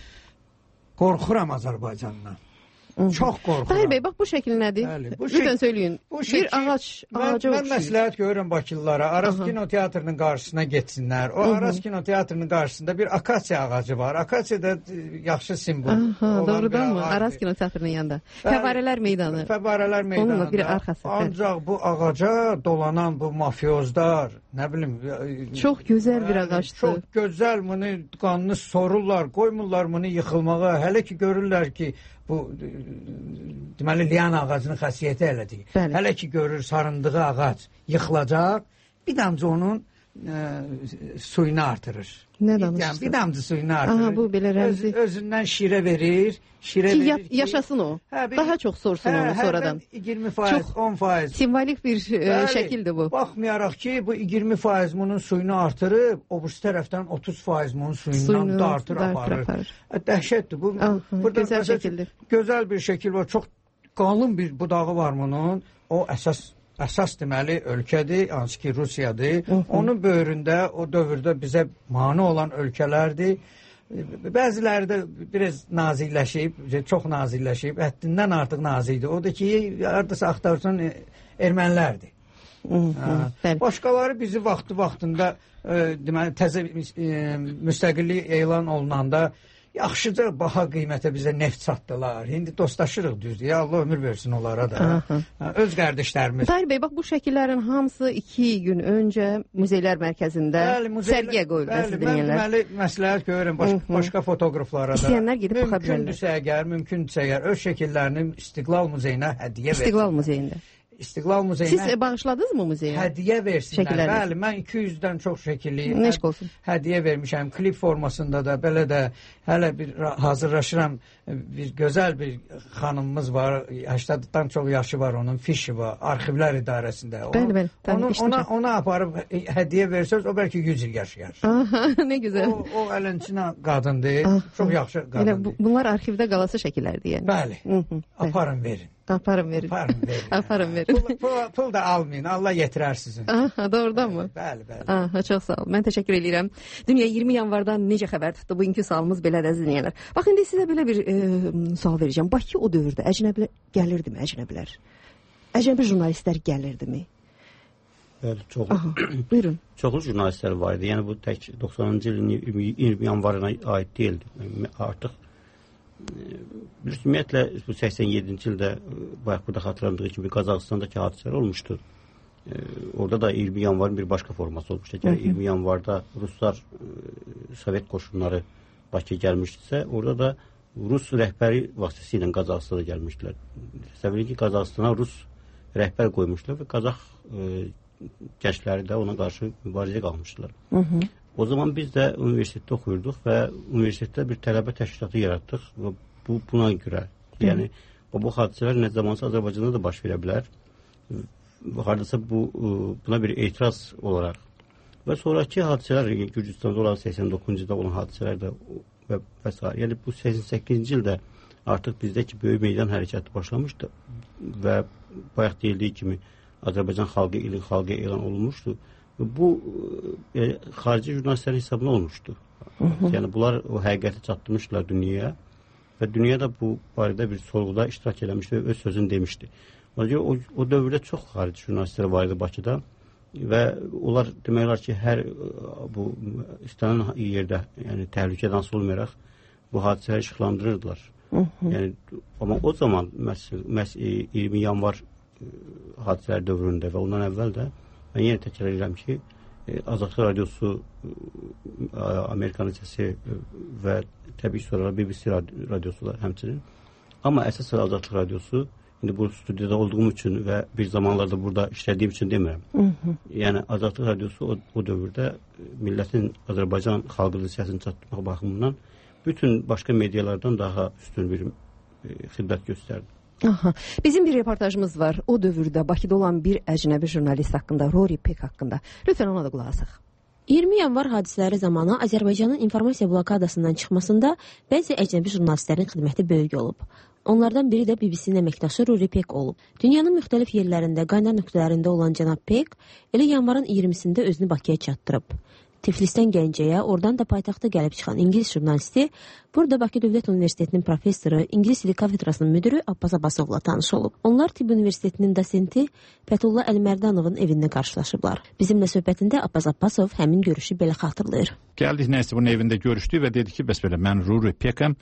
qorxuram Azərbaycandan. Çox qorxuram. Tahir bəy, bax bu şəkil nədir? Lütfən söyləyin. Bir ağaca oxşuyur. Mən məsləhət görürəm Bakılılara. Aras Kinoteatrının qarşısına getsinlər. O Aras Kinoteatrının qarşısında bir akasiya ağacı var. Akasiya da yaxşı simvol. Doğrudanmı? Aras Kinoteatrının yanında. Fəvvarələr meydanı. Fəvvarələr meydanında. Onunla bir arxası. Ancaq bu ağaca dolanan bu mafyozlar, nə bilim, çox gözəl bir ağacdır. Çox gözəl, bunu qanını sorurlar, qoymurlar bunu yıxılmağa. Hələ ki görürlər ki, bu deməli liyan ağacının xəssiyyəti elədir. Hələ ki görür sarındığı ağac yıxılacaq, bir damcı onun suyunu artırır. Nə danışırsan? Yəni, bir damcı suyunu artırır. Aha, bu belə rəmzi. Özündən şirə verir. Ki, yaşasın o. Daha çox sorsun onu sonradan. 20%, 10%. Simvolik bir şəkildir bu. Baxmayaraq ki, bu 20% bunun suyunu artırıb, o birisi tərəfdən 30% bunun suyundan da artır, aparır. Dəhşətdir bu. Gözəl şəkildir. Gözəl bir şəkil var. Çox qalın bir budağı var bunun. O əsas deməli ölkədir, hansı ki Rusiyadır. Onun böyründə o dövrdə bizə mane olan ölkələrdir. Bəziləri də biraz nazikləşib, çox nazikləşib, həddindən artıq nazikdir. O da ki, hardasa axtarsan ermənilərdir. Başqaları bizi vaxtında deməli təzə müstəqillik elan olunanda yaxşıca baha qiymətə bizə neft satdılar. İndi dostlaşırıq düzdür. Ya Allah ömür versin onlara da. Öz qardaşlarımız. Tahir bəy, bax bu şəkillərin hamısı 2 gün öncə muzeylər mərkəzində sərgiyə qoyuldu. Bəli, mən deməli məsləhət görürəm başqa fotoqraflara da. İstəyənlər gedib baxa bilərlər. Mümkündürsə əgər öz şəkillərini İstiqlal Muzeyinə hədiyyə versin. İstiqlal Muzeyində. İstiqlal Muzeyinə. Siz bağışladınız mı muzeyə? Hədiyyə versinlər. Bəli, mən 200-dən çox şəkilli hədiyyə vermişəm. Klip formasında da, belə də hələ bir hazırlaşıram. Bir gözəl bir xanımımız var. 80-dan çox yaşı var onun. Fişi var. Arxivlər idarəsində. Bəli. Ona aparıb hədiyyə versəz, o bəlkə 100 il yaşayar. Nə gözəl. O ələnçinə qadındır. Çox yaxşı qadındır. Bunlar arxivdə qalası şəkillərdir yəni. Bəli. Aparın verin. Aparın verin. Aparın verin. Pul da almayın. Allah yetirər sizin. Doğrudan mı? Bəli. Çox sağ ol. Mən təşəkkür edirəm. Dünya 20 yanvardan necə xəbər tutdu? Bugünkü sualımız belədir əziz dinləyənlər. Bax indi sizə belə bir sual verəcəm. Bakı o dövrdə əcnəbilər gəlirdimi əcnəbilər? Əcnəbi jurnalistlər gəlirdimi? Bəli, çoxlu. Buyurun. Çoxlu jurnalistlər var idi. Yəni bu tək 90-cı ilin 20 yanvarına aid deyildi. Artıq ümumiyyətlə bu 87-ci ildə bayaq burada xatırlandığı kimi Qazaxıstandakı hadisələr olmuşdu. Orada da 20 yanvarın bir başqa forması olmuşdu. Yəni 20 yanvarda Ruslar Sovet qoşunları Bakıya gəlmişdisə, orada da Rus rəhbəri vasitəsilə Qazaxıstana gəlmişdilər. Təbii ki, Qazaxıstana Rus rəhbər qoymuşlar və Qazax gəncləri də ona qarşı mübarizə qalmışdılar. O zaman biz də universitetdə oxuyurduq və universitetdə bir tələbə təşkilatı yaratdıq və buna görə, yəni bu hadisələr nə zamansa Azərbaycanda da baş verə bilər. Hardasa buna bir etiraz olaraq və sonraki hadisələr, Gürcüstanda olan 89-cu ildə olan hadisələr də və s. Yəni bu 88-ci ildə artıq bizdəki böyük meydan hərəkatı başlamışdı və bayaq deyildiyi kimi Azərbaycan xalqı ilin xalqı elan olunmuşdu. Bu xarici jurnalistlərin hesabına olmuşdu. Yəni bunlar o həqiqəti çatdırmışdılar dünyaya və dünya da bu barədə bir sorğuda iştirak eləmişdi və öz sözünü demişdi. O dövrdə çox xarici jurnalistlər var idi Bakıda və onlar demək olar ki, hər bu istənilən yerdə, yəni təhlükədən asılı olmayaraq bu hadisələri işıqlandırırdılar. Yəni amma o zaman məhz 20 yanvar hadisələr dövründə və ondan əvvəl də mən yenə təkrar edirəm ki, Azadlıq Radiosu, Amerikanın səsi və təbii sonra BBC radiosu da həmçinin. Amma əsas Azadlıq Radiosu, indi bu studiyada olduğum üçün və bir zamanlarda burada işlədiyim üçün demirəm. Yəni Azadlıq Radiosu o dövrdə millətin Azərbaycan xalqının səsini çatdırmaq baxımından bütün başqa medialardan daha üstün bir xidmət göstərdi. Aha. Bizim bir reportajımız var. O dövrdə Bakıda olan bir əcnəbi jurnalist haqqında, Rory Peck haqqında. Lütfən ona da qulaq asaq. 20 yanvar hadisələri zamanı Azərbaycanın informasiya blokadasından çıxmasında bəzi əcnəbi jurnalistlərin xidməti böyük olub. Onlardan biri də BBC-nin əməkdaşı Rory Peck olub. Dünyanın müxtəlif yerlərində, qaynar nöqtələrində olan cənab Peck elə yanvarın 20-sində özünü Bakıya çatdırıb. Tiflisdən Gəncəyə, oradan da paytaxta gəlib çıxan İngilis jurnalisti burada Bakı Dövlət Universitetinin professoru, İngilis dili kafedrasının müdürü Abbas Abbasovla tanış olub. Onlar Tibb Universitetinin dosenti Fətullah Əlmərdanovun evində qarşılaşıblar. Bizimlə söhbətində Abbas Abbasov həmin görüşü belə xatırlayır. Gəldik nəysə bunun evində görüşdük və dedi ki, bəs belə mən Rory Peckəm,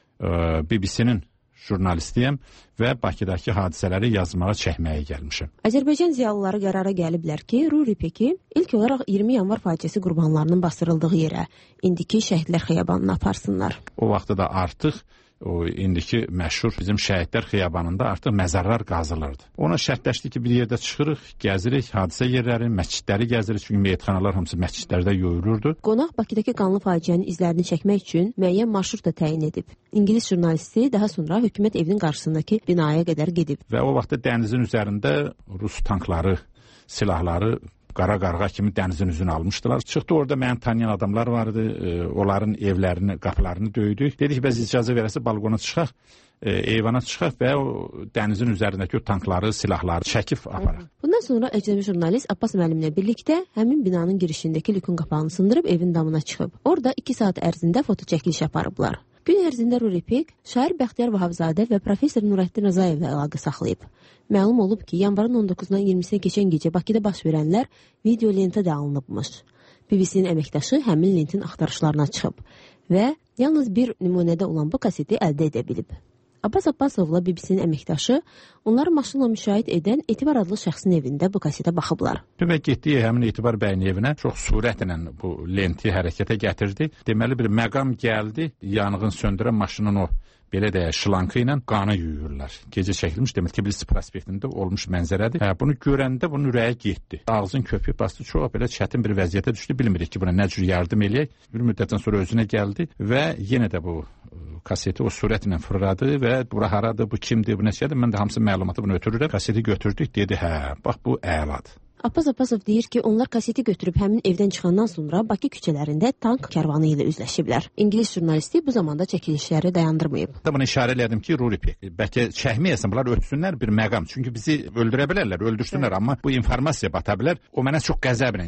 BBC-nin jurnalistiyəm və Bakıdakı hadisələri yazmağa, çəkməyə gəlmişəm. Azərbaycan ziyalıları qərara gəliblər ki, Rory Pecki ilk olaraq 20 yanvar faciəsi qurbanlarının basdırıldığı yerə, indiki Şəhidlər Xiyabanına aparsınlar. O vaxtda da artıq indiki məşhur bizim Şəhidlər Xiyabanında artıq məzarlar qazılırdı. Ona şərtləşdi ki, bir yerdə çıxırıq, gəzirik, hadisə yerləri, məscidləri gəzirik, çünki meyitxanalar hamısı məscidlərdə yoyulurdu. Qonaq Bakıdakı qanlı faciənin izlərini çəkmək üçün müəyyən marşrut da təyin edib. İngilis jurnalisti daha sonra hökumət evinin qarşısındakı binaya qədər gedib. Və o vaxtda dənizin üzərində Rus tankları, silahları qara qarğa kimi dənizin üzünü almışdılar. Çıxdı orada məni tanıyan adamlar vardı. Onların evlərini, qapılarını döydük. Dedik bəs icazə verəsə balkona çıxaq, eyvana çıxaq və o dənizin üzərindəki o tankları, silahları çəkib aparaq. Bundan sonra əcnəbi jurnalist Abbas müəllimlə birlikdə həmin binanın girişindəki lükün qapağını sındırıb evin damına çıxıb. Orada 2 saat ərzində foto çəkiliş aparıblar. Gün ərzində Rory Peck, şair Bəxtiyar Vahabzadə və professor Nurəddin Rızayevlə əlaqə saxlayıb. Məlum olub ki, yanvarın 19-dan 20-sinə keçən gecə Bakıda baş verənlər video lentə də alınıbmış. BBC-nin əməkdaşı həmin lentin axtarışlarına çıxıb və yalnız bir nümunədə olan bu kaseti əldə edə bilib. Abbas Abbasovla BBC-nin əməkdaşı onları maşınla müşahidə edən Etibar adlı şəxsin evində bu kasetə baxıblar. Və getdiyi həmin Etibar bəyin evinə çox sürətlə bu lenti hərəkətə gətirdi. Deməli bir məqam gəldi, yanğın söndürən maşının o belə deyək, şlankı ilə qanı yuyurlar. Gecə çəkilmiş, demək Tbilisi prospektində olmuş mənzərədir. Bunu görəndə bunun ürəyi getdi. Ağzın köpüyü bastı, çox belə çətin bir vəziyyətə düşdü. Bilmirik ki, buna nə cür yardım eləyək. Bir müddətdən sonra özünə gəldi və yenə də bu kaseti o sürətlə fırladı və bura haradır, bu kimdir, bu nəsədir? Mən də hamısı məlumatı bunu ötürürəm. Kaseti götürdük, dedi, hə, bax bu əladır. Abbas Abbasov deyir ki, onlar kaseti götürüb həmin evdən çıxandan sonra Bakı küçələrində tank kərvanı ilə üzləşiblər. İngilis jurnalisti bu zamanda çəkilişləri dayandırmayıb. Buna işarə elədim ki, Rory Peck, bəlkə çəkməyəsən, bunlar ötsünlər bir məqam. Çünki bizi öldürə bilərlər, öldürsünlər, amma bu informasiya bata bilər. O mənə çox qəzəblə,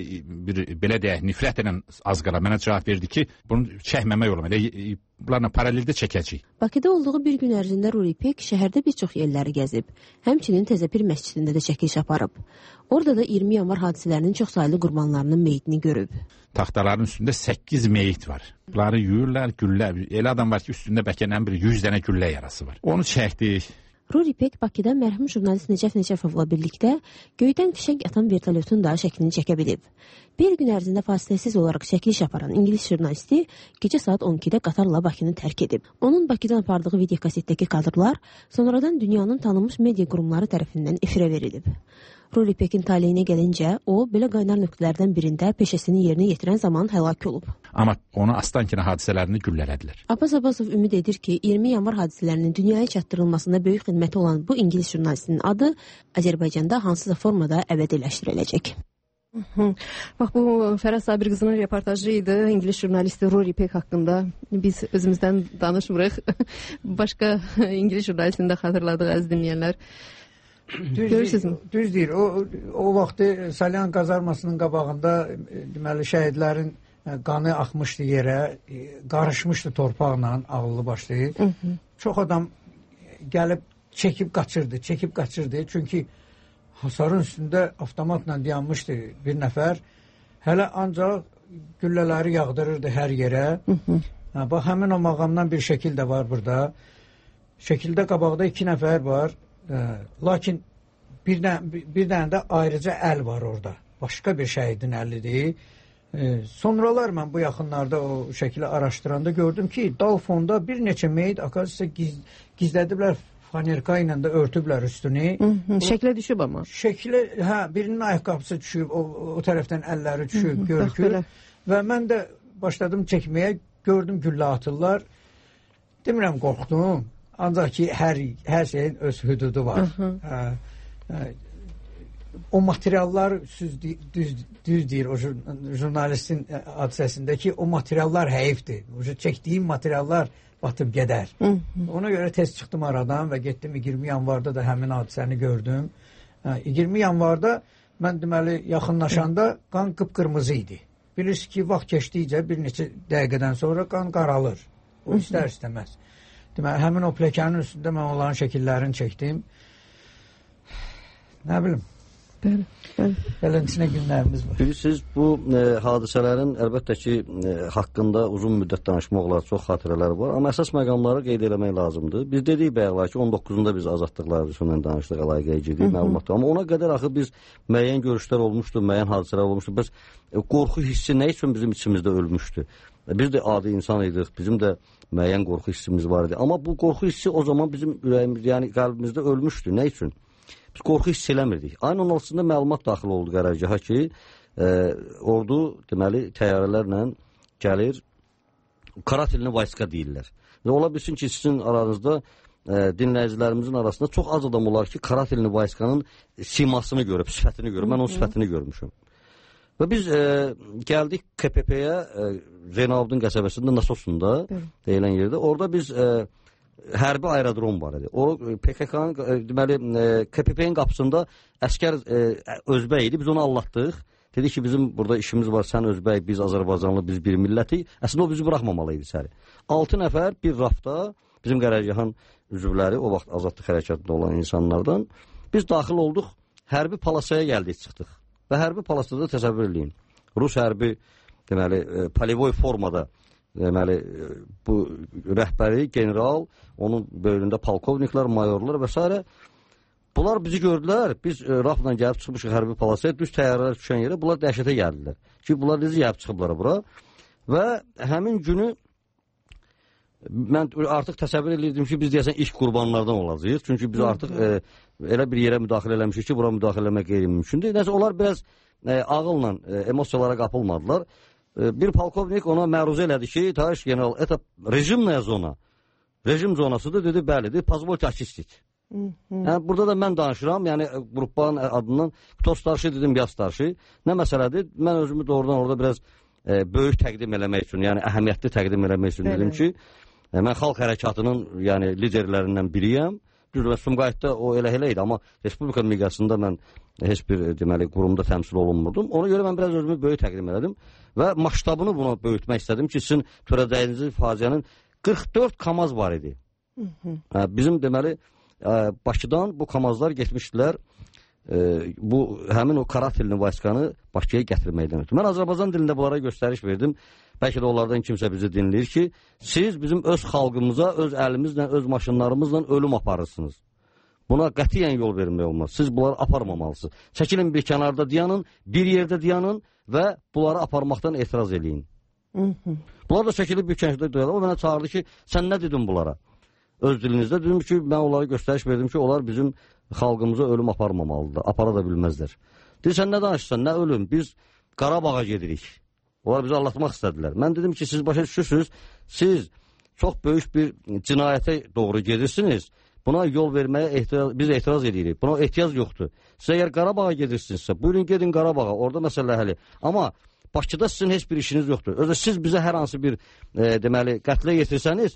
belə deyək, nifrətlə az qala mənə cavab verdi ki, bunu çəkməmək olmaz. Bunlarla paraleldə çəkəcəyik. Bakıda olduğu bir gün ərzində Rory Peck şəhərdə bir çox yerləri gəzib. Həmçinin Təzəpir məscidində də çəkiliş aparıb. Orada da 20 yanvar hadisələrinin çox saylı qurbanlarının meyitini görüb. Taxtaların üstündə 8 meyit var. Bunları yuyurlar, güllər. Elə adam var ki, üstündə bəlkə bir 100 dənə güllə yarası var. Onu çəkdik. Rory Peck Bakıda mərhum jurnalist Nəcəf Nəcəfovla birlikdə göydən fişəng atan vertolyotun da şəklini çəkə bilib. Bir gün ərzində fasiləsiz olaraq çəkiliş aparan İngilis jurnalisti gecə saat 12-də qatarla Bakını tərk edib. Onun Bakıdan apardığı videokasetdəki kadrlar sonradan dünyanın tanınmış media qurumları tərəfindən efirə verilib. Rory Peckin taleyinə gəlincə, o belə qaynar nöqtələrdən birində peşəsini yerinə yetirən zaman həlak olub. Amma onu Astankina hadisələrini güllələdilər. Abbas Abbasov ümid edir ki, 20 yanvar hadisələrinin dünyaya çatdırılmasında böyük xidməti olan bu İngilis jurnalistinin adı Azərbaycanda hansısa formada əbədiləşdiriləcək. Bax, bu Fərəz Sabir qızının reportajı idi. İngilis jurnalisti Rory Peck haqqında. Biz özümüzdən danışmırıq. Başqa İngilis jurnalistini də xatırladıq, əziz dinləyənlər. Düz deyir. O vaxtı Salyan qazarmasının qabağında deməli şəhidlərin qanı axmışdı yerə, qarışmışdı torpaqla, ağıllı başlayıb. Çox adam gəlib çəkib qaçırdı. Çünki hasarın üstündə avtomatla dayanmışdı bir nəfər. Hələ ancaq güllələri yağdırırdı hər yerə. Bax, həmin o maqamdan bir şəkil də var burada. Şəkildə qabaqda 2 nəfər var. Lakin bir dənə də ayrıca əl var orada. Başqa bir şəhidin əlidir. Sonralar mən bu yaxınlarda o şəkili araşdıranda gördüm ki, dal fonda bir neçə meyit akazisiya gizlədiblər, fanerka ilə də örtüblər üstünü. Şəklə düşüb amma. Birinin ayaqqabısı düşüb, o tərəfdən əlləri düşüb, görükür. Və mən də başladım çəkməyə, gördüm güllə atırlar. Demirəm, qorxdum. Ancaq ki, hər şeyin öz hüdudu var. O materiallar düz deyir o jurnalistin hadisəsində ki, o materiallar həyifdir. Çəkdiyim materiallar batıb gedər. Ona görə tez çıxdım aradan və getdim 20 yanvarda da həmin hadisəni gördüm. 20 yanvarda mən deməli yaxınlaşanda qan qıpqırmızı idi. Bilirsiniz ki, vaxt keçdikcə bir neçə dəqiqədən sonra qan qaralır. O istər-istəməz. Deməli, həmin o pləkanın üstündə mən onların şəkillərini çəkdim. Nə bilim. Beləsinə günlərimiz var. Bilirsiniz, bu hadisələrin əlbəttə ki, haqqında uzun müddət danışmaq olar, çox xatirələr var. Amma əsas məqamları qeyd eləmək lazımdır. Biz dedik bayaqlar ki, 19-unda biz azadlıqlar rüsumla danışdıq, əlaqəyə girdik, məlumatlar. Amma ona qədər axı biz müəyyən görüşlər olmuşdu, müəyyən hadisələr olmuşdu. Bəs qorxu hissi nə üçün bizim içimizdə ölmüşdü? Biz də adi insan idik, bizim də müəyyən qorxu hissimiz var idi. Amma bu qorxu hissi o zaman bizim ürəyimizdə, yəni qəlbimizdə ölmüşdü. Nə üçün? Biz qorxu hiss eləmirdik. Ayın 16-sında məlumat daxil oldu qərargaha ki, ordu deməli təyyarələrlə gəlir, Karatelini Vayska deyirlər. Və ola bilsin ki, sizin aranızda dinləyicilərimizin arasında çox az adam olar ki, Karatelini Vayskanın simasını görüb, sifətini görüb. Mən onun sifətini görmüşüm. Və biz gəldik KPP-yə, Zeynalabdin qəsəbəsində, Nasosunda deyilən yerdə. Orada biz hərbi aerodrom var idi. O PKK-nın, deməli, KPP-nin qapısında əskər özbək idi. Biz onu allatdıq. Dedi ki, bizim burada işimiz var, sən özbək, biz Azərbaycanlı, biz bir millətik. Əslində o bizi buraxmamalı idi içəri. 6 nəfər bir rafda, bizim qərargahın üzvləri, o vaxt azadlıq hərəkatında olan insanlardan, biz daxil olduq, hərbi palasaya gəldik, çıxdıq. Və hərbi palasada təsəvvür edin. Rus hərbi, deməli, polivoy formada, deməli, bu rəhbəri, general, onun böyründə polkovniklər, mayorlar və s. Bunlar bizi gördülər, biz rafla gəlib çıxmışıq hərbi palasaya, düz təyyarələr düşən yerə, bunlar dəhşətə gəldilər. Ki, bunlar necə gəlib çıxıblar bura və həmin günü mən artıq təsəvvür edirdim ki, biz deyəsən ilk qurbanlardan olacağıq. Çünki biz artıq elə bir yerə müdaxilə eləmişik ki, bura müdaxilə eləmək qeyri-mümkündür. Nəsə, onlar biraz ağılla, emosiyalara qapılmadılar. Bir polkovnik ona məruzə elədi ki, tariş general, это rejimная zona. Rejim zonasıdır, dedi, bəlidir, pozvolite açistik. Yəni, burada da mən danışıram, yəni qrupların adından кто starşı dedim, ya starşı. Nə məsələdir? Mən özümü doğrudan orada biraz böyük təqdim eləmək üçün, yəni əhəmiyyətli təqdim eləmək üçün dedim ki, mən xalq hərəkatının yəni liderlərindən biriyəm. Düz və Sumqayıtda o elə idi, amma Respublika miqyasında mən heç bir deməli qurumda təmsil olunmurdum. Ona görə mən biraz özümü böyük təqdim elədim və maştabını buna böyütmək istədim ki, sizin törədiyiniz faciənin 44 kamaz var idi. Bizim deməli Bakıdan bu kamazlar getmişdilər. Bu həmin o Karatelini Vayskanı Bakıya gətirməkdən ötürü. Mən Azərbaycan dilində bunlara göstəriş verdim. Bəlkə də onlardan kimsə bizi dinləyir ki, siz bizim öz xalqımıza, öz əlimizlə, öz maşınlarımızla ölüm aparırsınız. Buna qətiyyən yol vermək olmaz. Siz bunları aparmamalısınız. Çəkilin bir kənarda dayanın, bir yerdə dayanın və bunları aparmaqdan etiraz eləyin. Bunlar da çəkilib bir kənarda dayanır. O mənə çağırdı ki, sən nə dedin bunlara? Öz dilinizdə dedim ki, mən onlara göstəriş verdim ki, onlar bizim xalqımıza ölüm aparmamalıdır, apara da bilməzlər. Dedi, sən nə danışırsan, nə ölüm? Biz Qarabağa gedirik. Onlar bizi anlatmaq istədilər. Mən dedim ki, siz başa düşürsünüz, siz çox böyük bir cinayətə doğru gedirsiniz. Buna yol verməyə biz etiraz edirik. Buna ehtiyac yoxdur. Siz əgər Qarabağa gedirsinizsə, buyurun gedin Qarabağa, orada məsələ həli. Amma Bakıda sizin heç bir işiniz yoxdur. Özdə siz bizə hər hansı bir deməli qətlə yetirsəniz,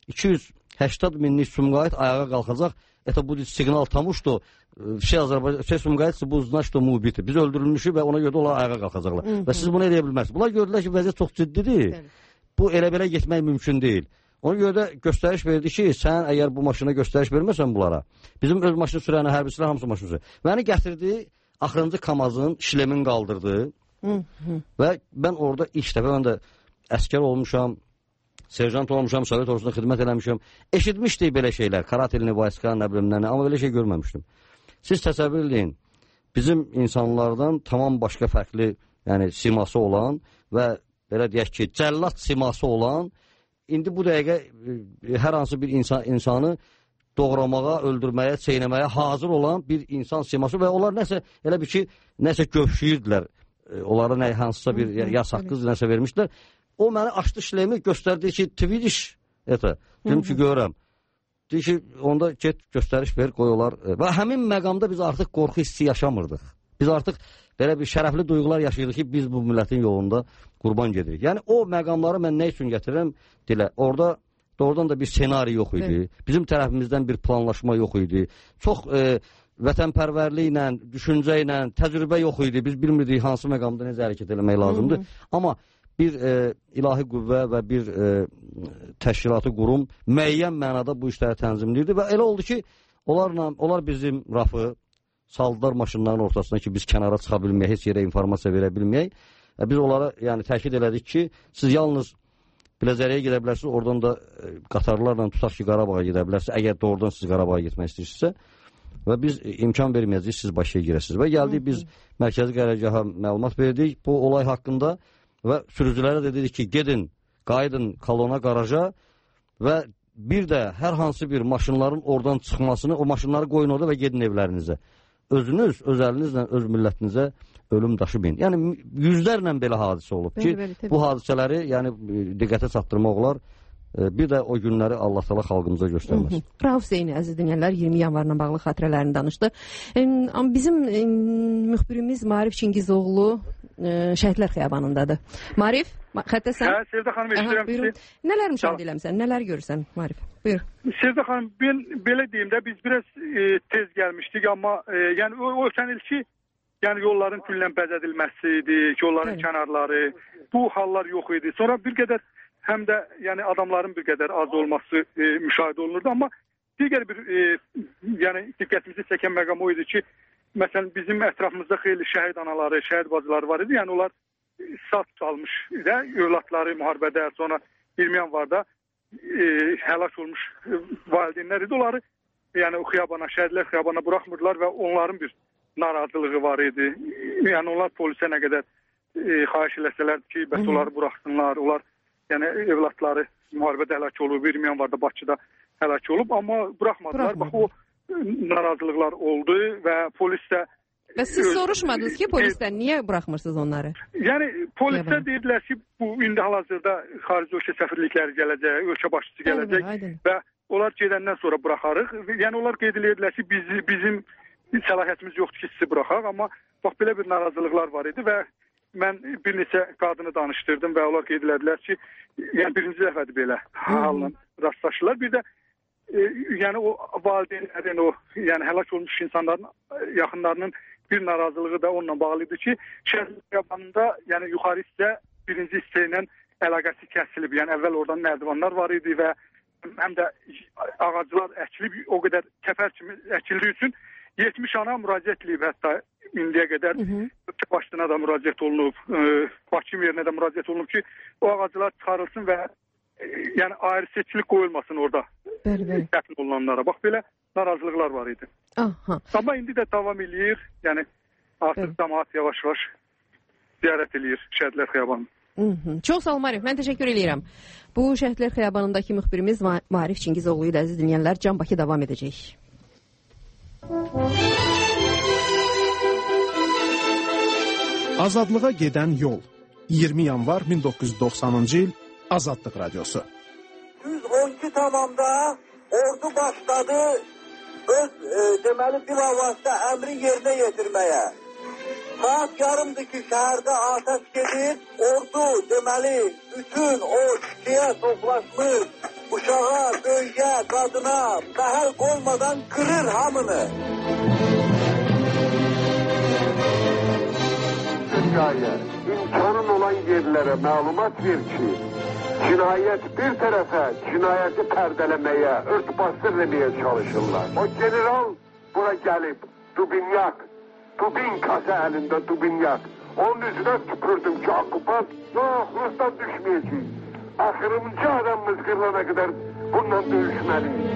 280 minlik Sumqayıt ayağa qalxacaq. Это будет signal тому, что все Sumqayıt bu знать, что мы убиты. Biz öldürülmüşük və ona görə onlar ayağa qalxacaqlar. Və siz bunu eləyə bilmərsiniz. Bunlar gördülər ki, vəziyyət çox ciddidir. Bu elə-belə getmək mümkün deyil. Ona görə də göstəriş verdi ki, sən əgər bu maşına göstəriş verməsən bunlara, bizim öz maşını sürəni hərbçilər hamısı maşını sürür. Məni gətirdi, axırıncı Kamazın şlemin qaldırdı və mən orada ilk dəfə mən də əskər olmuşam, serjant olmuşam, Sovet ordusunda xidmət eləmişəm. Eşitmişdik belə şeylər, Karatelini Vayska, nə bilim nə, amma belə şey görməmişdim. Siz təsəvvür edin, bizim insanlardan tamam başqa fərqli, yəni siması olan və belə deyək ki, cəllat siması olan, indi bu dəqiqə hər hansı bir insanı doğramağa, öldürməyə, çeynəməyə hazır olan bir insan siması və onlar nəsə, elə bir ki, nəsə gövşüyürdülər. Onlara nə, hansısa bir yas haqqız nəsə vermişdilər. O məni açdı şlemi, göstərdi ki, Tvidiş, dedim ki, görürəm. deyir ki, onda get göstəriş ver, qoy olar. Və həmin məqamda biz artıq qorxu hissi yaşamırdıq. Biz artıq belə bir şərəfli duyğular yaşayırdıq ki, biz bu millətin yolunda qurban gedirik. Yəni o məqamları mən nə üçün gətirirəm dilə. Orada doğrudan da bir senari yox idi. Evet. Bizim tərəfimizdən bir planlaşma yox idi. Çox vətənpərvərliklə, düşüncə ilə, təcrübə yox idi. Biz bilmirdik hansı məqamda necə hərəkət etmək lazımdır. Amma bir ilahi qüvvə və bir təşkilatı qurum müəyyən mənada bu işləri tənzimləyirdi və elə oldu ki, onlar bizim rafı saldılar maşınların ortasına ki, biz kənara çıxa bilməyək, heç yerə informasiya verə bilməyək. Biz onlara yəni təkid elədik ki, siz yalnız Biləcəriyə gedə bilərsiniz, oradan da qatarlarla tutaq ki, Qarabağa gedə bilərsiniz, əgər doğrudan siz Qarabağa getmək istəyirsinizsə və biz imkan verməyəcəyik, siz Bakıya girəsiniz. Və gəldik, biz mərkəzi qərargaha məlumat verdik bu olay haqqında və sürücülərə də dedik ki, gedin, qayıdın kolona, qaraja və bir də hər hansı bir maşınların oradan çıxmasını, o maşınları qoyun orada və gedin evlərinizə. Özünüz, öz əlinizlə, öz millətinizə ölüm daşımayın. Yəni yüzlərlə belə hadisə olub ki, bu hadisələri yəni diqqətə çatdırmaq olar. Bir də o günləri Allah təala xalqımıza göstərməsin. Rauf Hüseyni, əziz dinləyənlər, 20 yanvarla bağlı xatirələrini danışdı. Bizim müxbirimiz Maarif Çingizoğlu Şəhidlər Xiyabanındadır. Maarif, xəttəsən? Hə, Sevda xanım, eşidirəm sizi. Nələr müşahidə eləmsən, nələr görürsən, Maarif? Buyur. Sevda xanım, ben belə deyim də, biz biraz tez gəlmişdik, amma yəni o ötən ilki yəni yolların küllə bəzədilməsi idi, yolların kənarları, bu hallar yox idi. Sonra bir qədər həm də yəni adamların bir qədər az olması müşahidə olunurdu, amma digər bir yəni diqqətimizi çəkən məqam o idi ki, məsələn bizim ətrafımızda xeyli şəhid anaları, şəhid bacıları var idi. Yəni onlar sağ qalmış idi, övladları müharibədə, sonra 20 yanvarda həlak olmuş valideynlər idi. Onları yəni o xiyabana, şəhidlər xiyabana buraxmırdılar və onların bir narazılığı var idi. Yəni onlar polisə nə qədər xahiş eləsələr ki, bəs onları buraxsınlar. Onlar yəni evlatları müharibədə həlak olub, 20 yanvarda Bakıda həlak olub, amma buraxmadılar. Bax o narazılıqlar oldu və polis də... Və siz soruşmadınız ki, polisdən niyə buraxmırsınız onları? Yəni polisdə deyirlər ki, bu indi hal-hazırda xarici ölkə səfirlikləri gələcək, ölkə başçısı gələcək və onlar gedəndən sonra buraxarıq. Yəni onlar qeyd edirlər ki, bizim səlahiyyətimiz yoxdur ki, sizi buraxaq, amma bax belə bir narazılıqlar var idi və mən bir neçə qadını danışdırdım və onlar qeyd elədilər ki, yəni birinci dəfədir belə halla rastlaşırlar. Bir də yəni o valideynlərin, o yəni həlak olmuş insanların yaxınlarının bir narazılığı da onunla bağlı idi ki, Şəhidlər Xiyabanında yəni yuxarı hissə birinci hissə ilə əlaqəsi kəsilib. Yəni əvvəl oradan nərdivanlar var idi və həm də ağaclar əkilib, o qədər kəpər kimi əkildiyi üçün 70 ana müraciət edib, hətta indiyə qədər başına da müraciət olunub, Bakı yerinə də müraciət olunub ki, o ağaclar çıxarılsın və yəni ayrı seçkilik qoyulmasın orada dəfn olunanlara. Bax belə narazılıqlar var idi. Amma indi də davam eləyir, yəni artıq cəmaət yavaş-yavaş ziyarət eləyir Şəhidlər Xiyabanını. Çox sağ ol Maarif, mən təşəkkür edirəm. Bu Şəhidlər Xiyabanındakı müxbirimiz Maarif Çingizoğlu ilə, əziz dinləyənlər, Can Bakı davam edəcək. Azadlığa gedən yol. 20 yanvar 1990-cı il Azadlıq Radiosu. 112 tamamda ordu başladı öz deməli bilavasitə əmri yerinə yetirməyə. Saat yarımdır ki, şəhərdə atəş gedir. Ordu deməli bütün o şikiyə toplaşmış uşağa, böyüyə, qadına məhəl qoymadan qırır hamını. Türkiye imkanın olan yerlere məlumat ver ki, cinayet bir tərəfə cinayeti pərdələməyə, örtbasır demeye çalışırlar. O general bura gəlib, Dubinka elinde Dubinyak. Onun üzerine tüpürdüm ki okupat, yok Rus'tan düşmeyeceğiz. Ahırımcı adamımız kırılana kadar bundan dövüşmeliyiz.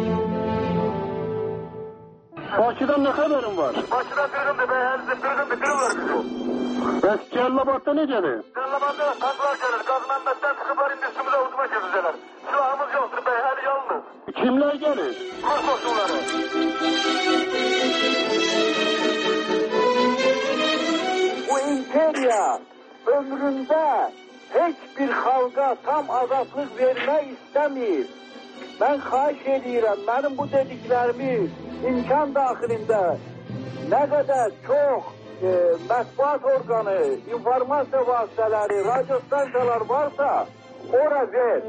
Bakı'dan ne haberin var? Bakı'dan bitirirler bizi. Celilabad'da ne gelir? Celilabad'da tanklar gelir. Gazmenmet'ten çıkıplar indi üstümüze hücuma girdiler. Silahımız yoktur beyler yalnız. Kimler gelir? Rus orduları. Bu imperiya ömründə heç bir xalqa tam azadlıq vermək istəmir. mən xahiş edirəm, mənim bu dediklərimi imkan daxilində nə qədər çox mətbuat orqanı, informasiya vasitələri, radio stansiyalar varsa, ora ver.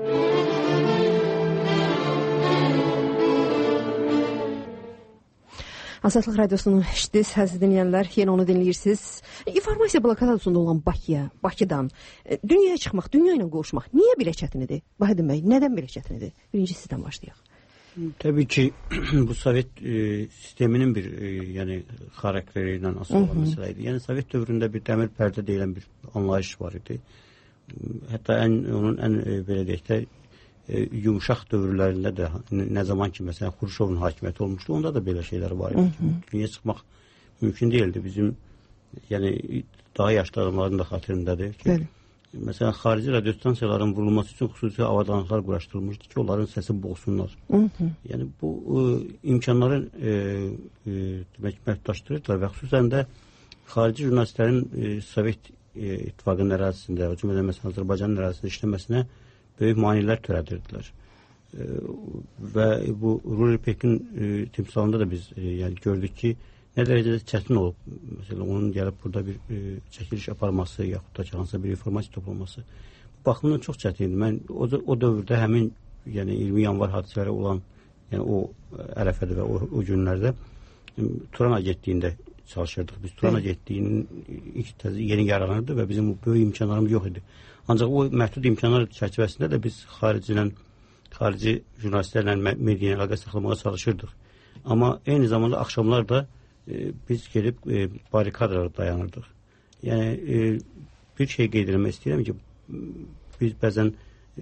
Azadlıq Radiosunu eşitdiniz, əziz dinləyənlər, yenə onu dinləyirsiniz. İnformasiya blokadasında olan Bakıdan dünyaya çıxmaq, dünya ilə qovuşmaq niyə belə çətinidir? Vahid bəy, nədən belə çətinidir? Birinci sizdən başlayaq. Təbii ki, bu Sovet sisteminin bir xarakteri ilə asılı olan məsələ idi. Yəni, Sovet dövründə bir dəmir pərdə deyilən bir anlayış var idi. Hətta onun ən belə deyək də, yumuşaq dövrlərində də nə zaman ki, məsələn, Xruşovun hakimiyyəti olmuşdu, onda da belə şeylər var idi. Dünyaya çıxmaq mümkün deyildi. Bizim, yəni, daha yaşlı adamların da xatirindadır ki, məsələn, xarici radiostansiyaların vurulması üçün xüsusi avadanlıqlar quraşdırılmışdı ki, onların səsi boğsunlar. Yəni, bu imkanları demək, məhdudlaşdırırdılar və xüsusən də xarici jurnalistlərin Sovet İttifaqının ərazisində, o cümlədən məsələn, Azərbaycanın ərazisində işləməsinə böyük manilər törədirdilər. Və bu Rural Pekin timsalında da biz gördük ki, nə dərəcədə çətin olub. Məsələn, onun gəlib burada bir çəkiliş aparması, yaxud da hansısa bir informasiya toplaması. Bu baxımdan çox çətin idi. Mən o dövrdə həmin 20 yanvar hadisələri olan, o ərəfədə və o günlərdə Turan agentliyində çalışırdıq. Biz Turan agentliyinin yeni yaranırdı və bizim böyük imkanlarımız yox idi. Ancaq o məhdud imkanlar çərçivəsində də biz xarici jurnalistlərlə media əlaqə saxlamağa çalışırdıq. Amma eyni zamanda axşamlar da biz gedib barikadalara dayanırdıq. Yəni, bir şey qeyd etmək istəyirəm ki, biz bəzən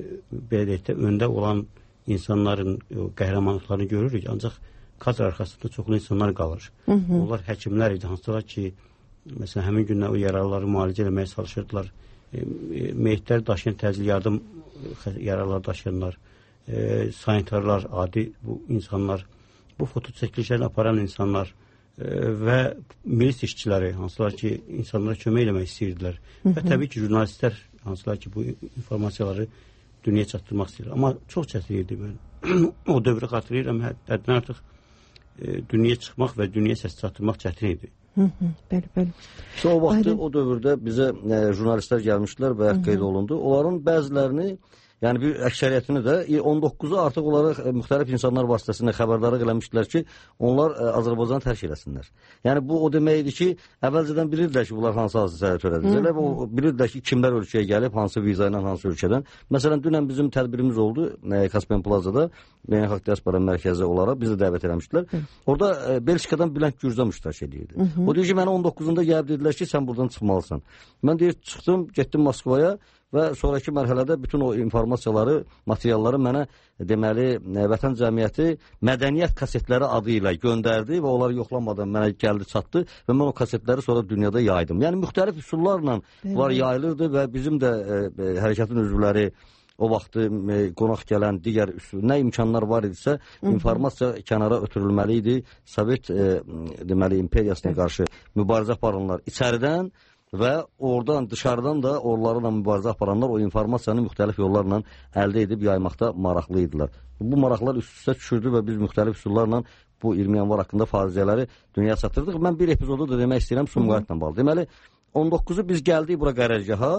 belə deyək də, öndə olan insanların qəhrəmanlıqlarını görürük, ancaq kadr arxasında çoxlu insanlar qalır. Onlar həkimlər idi, hansılar ki, məsələn, həmin gündən o yaralıları müalicə eləməyə çalışırdılar. Meyitləri daşıyan təcil yardım yaralar daşıyanlar, sanitarlar, adi bu insanlar, bu foto çəkilişlərini aparan insanlar və milis işçiləri, hansılar ki, insanlara kömək eləmək istəyirdilər. Və təbii ki, jurnalistlər, hansılar ki, bu informasiyaları dünyaya çatdırmaq istəyirlər. Amma çox çətin idi. Mən o dövrü xatırlayıram, həddən artıq dünyaya çıxmaq və dünyaya səs çatdırmaq çətin idi. Bəli. O vaxtı, o dövrdə bizə jurnalistlər gəlmişdilər və qeyd olundu. Onların bəzilərini, yəni bir əksəriyyətini də 19-u artıq olaraq müxtəlif insanlar vasitəsində xəbərdarlıq eləmişdilər ki, onlar Azərbaycanı tərk eləsinlər. Yəni bu o deməkdir ki, əvvəlcədən bilirdilər ki, bunlar hansı hadisələri törədəcəklər və bilirdilər ki, kimlər ölkəyə gəlib, hansı viza ilə, hansı ölkədən. Məsələn, dünən bizim tədbirimiz oldu Kaspiyan Plazada, Beynəlxalq Diaspora mərkəzi olaraq bizi dəvət eləmişdilər. Orada Belçikadan Bülent Gürcan iştirak edirdi. O deyir ki, mənə 19-unda gəlib dedilər ki, sən buradan çıxmalısan. Mən deyir, çıxdım, getdim Moskvaya və sonraki mərhələdə bütün o informasiyaları, materialları mənə deməli Vətən Cəmiyyəti mədəniyyət kasetləri adı ilə göndərdi və onları yoxlamadan mənə gəldi, çatdı və mən o kasetləri sonra dünyada yaydım. Yəni müxtəlif üsullarla bunlar yayılırdı və bizim də hərəkətin üzvləri o vaxtı qonaq gələn digər nə imkanlar var idisə, informasiya kənara ötürülməli idi. Sovet deməli imperiyasına qarşı mübarizə aparanlar içəridən və oradan, dışarıdan da onlarla mübarizə aparanlar o informasiyanı müxtəlif yollarla əldə edib yaymaqda maraqlı idilər. Bu maraqlar üst-üstə düşürdü və biz müxtəlif üsullarla bu 20 yanvar haqqında faciələri dünyaya çatdırdıq. Mən bir epizodu da demək istəyirəm Sumqayıtla bağlı. Deməli, 19-u biz gəldik bura qərargaha,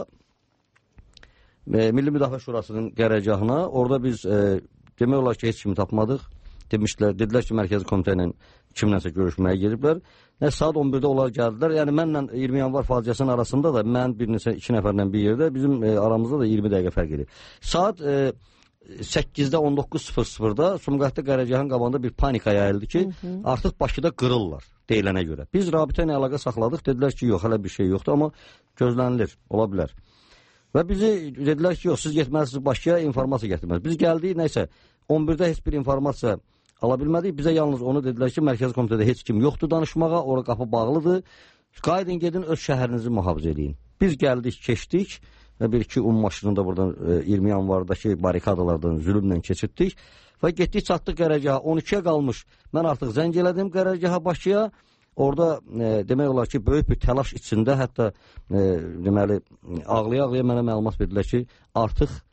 Milli Müdafiə Şurasının qərargahına. Orada biz demək olar ki, heç kimi tapmadıq. Dedilər ki, Mərkəzi Komitə ilə kimlənsə görüşməyə gediblər. Saat 11-də onlar gəldilər. Yəni, mənlə 20 yanvar faciəsinin arasında da mən bir neçə 2 nəfərlə bir yerdə, bizim aramızda da 20 dəqiqə fərq edir. Saat 8-də 19:00-da Sumqayıtda qərargahın qabağında bir panika yayıldı ki, artıq Bakıda qırırlar deyilənə görə. Biz rabitə ilə əlaqə saxladıq. Dedilər ki, yox, hələ bir şey yoxdur, amma gözlənilir, ola bilər. Və bizi dedilər ki, yox, siz getməlisiniz Bakıya, informasiya gətirməlisiniz. Biz gəldik, nəysə, 11-də heç bir informasiya ala bilmədik. Bizə yalnız onu dedilər ki, Mərkəzi Komitədə heç kim yoxdur danışmağa, ora qapı bağlıdır. Qaydın, gedin, öz şəhərinizi mühafizə edin. Biz gəldik, keçdik və bir-iki maşını da buradan 20 yanvardakı barikadalardan zülümlə keçirtdik və getdik, çatdıq qərargaha. 12-yə qalmış. Mən artıq zəng elədim qərargaha Bakıya. Orada demək olar ki, böyük bir təlaş içində, hətta deməli, ağlaya-ağlaya mənə məlumat verdilər ki, artıq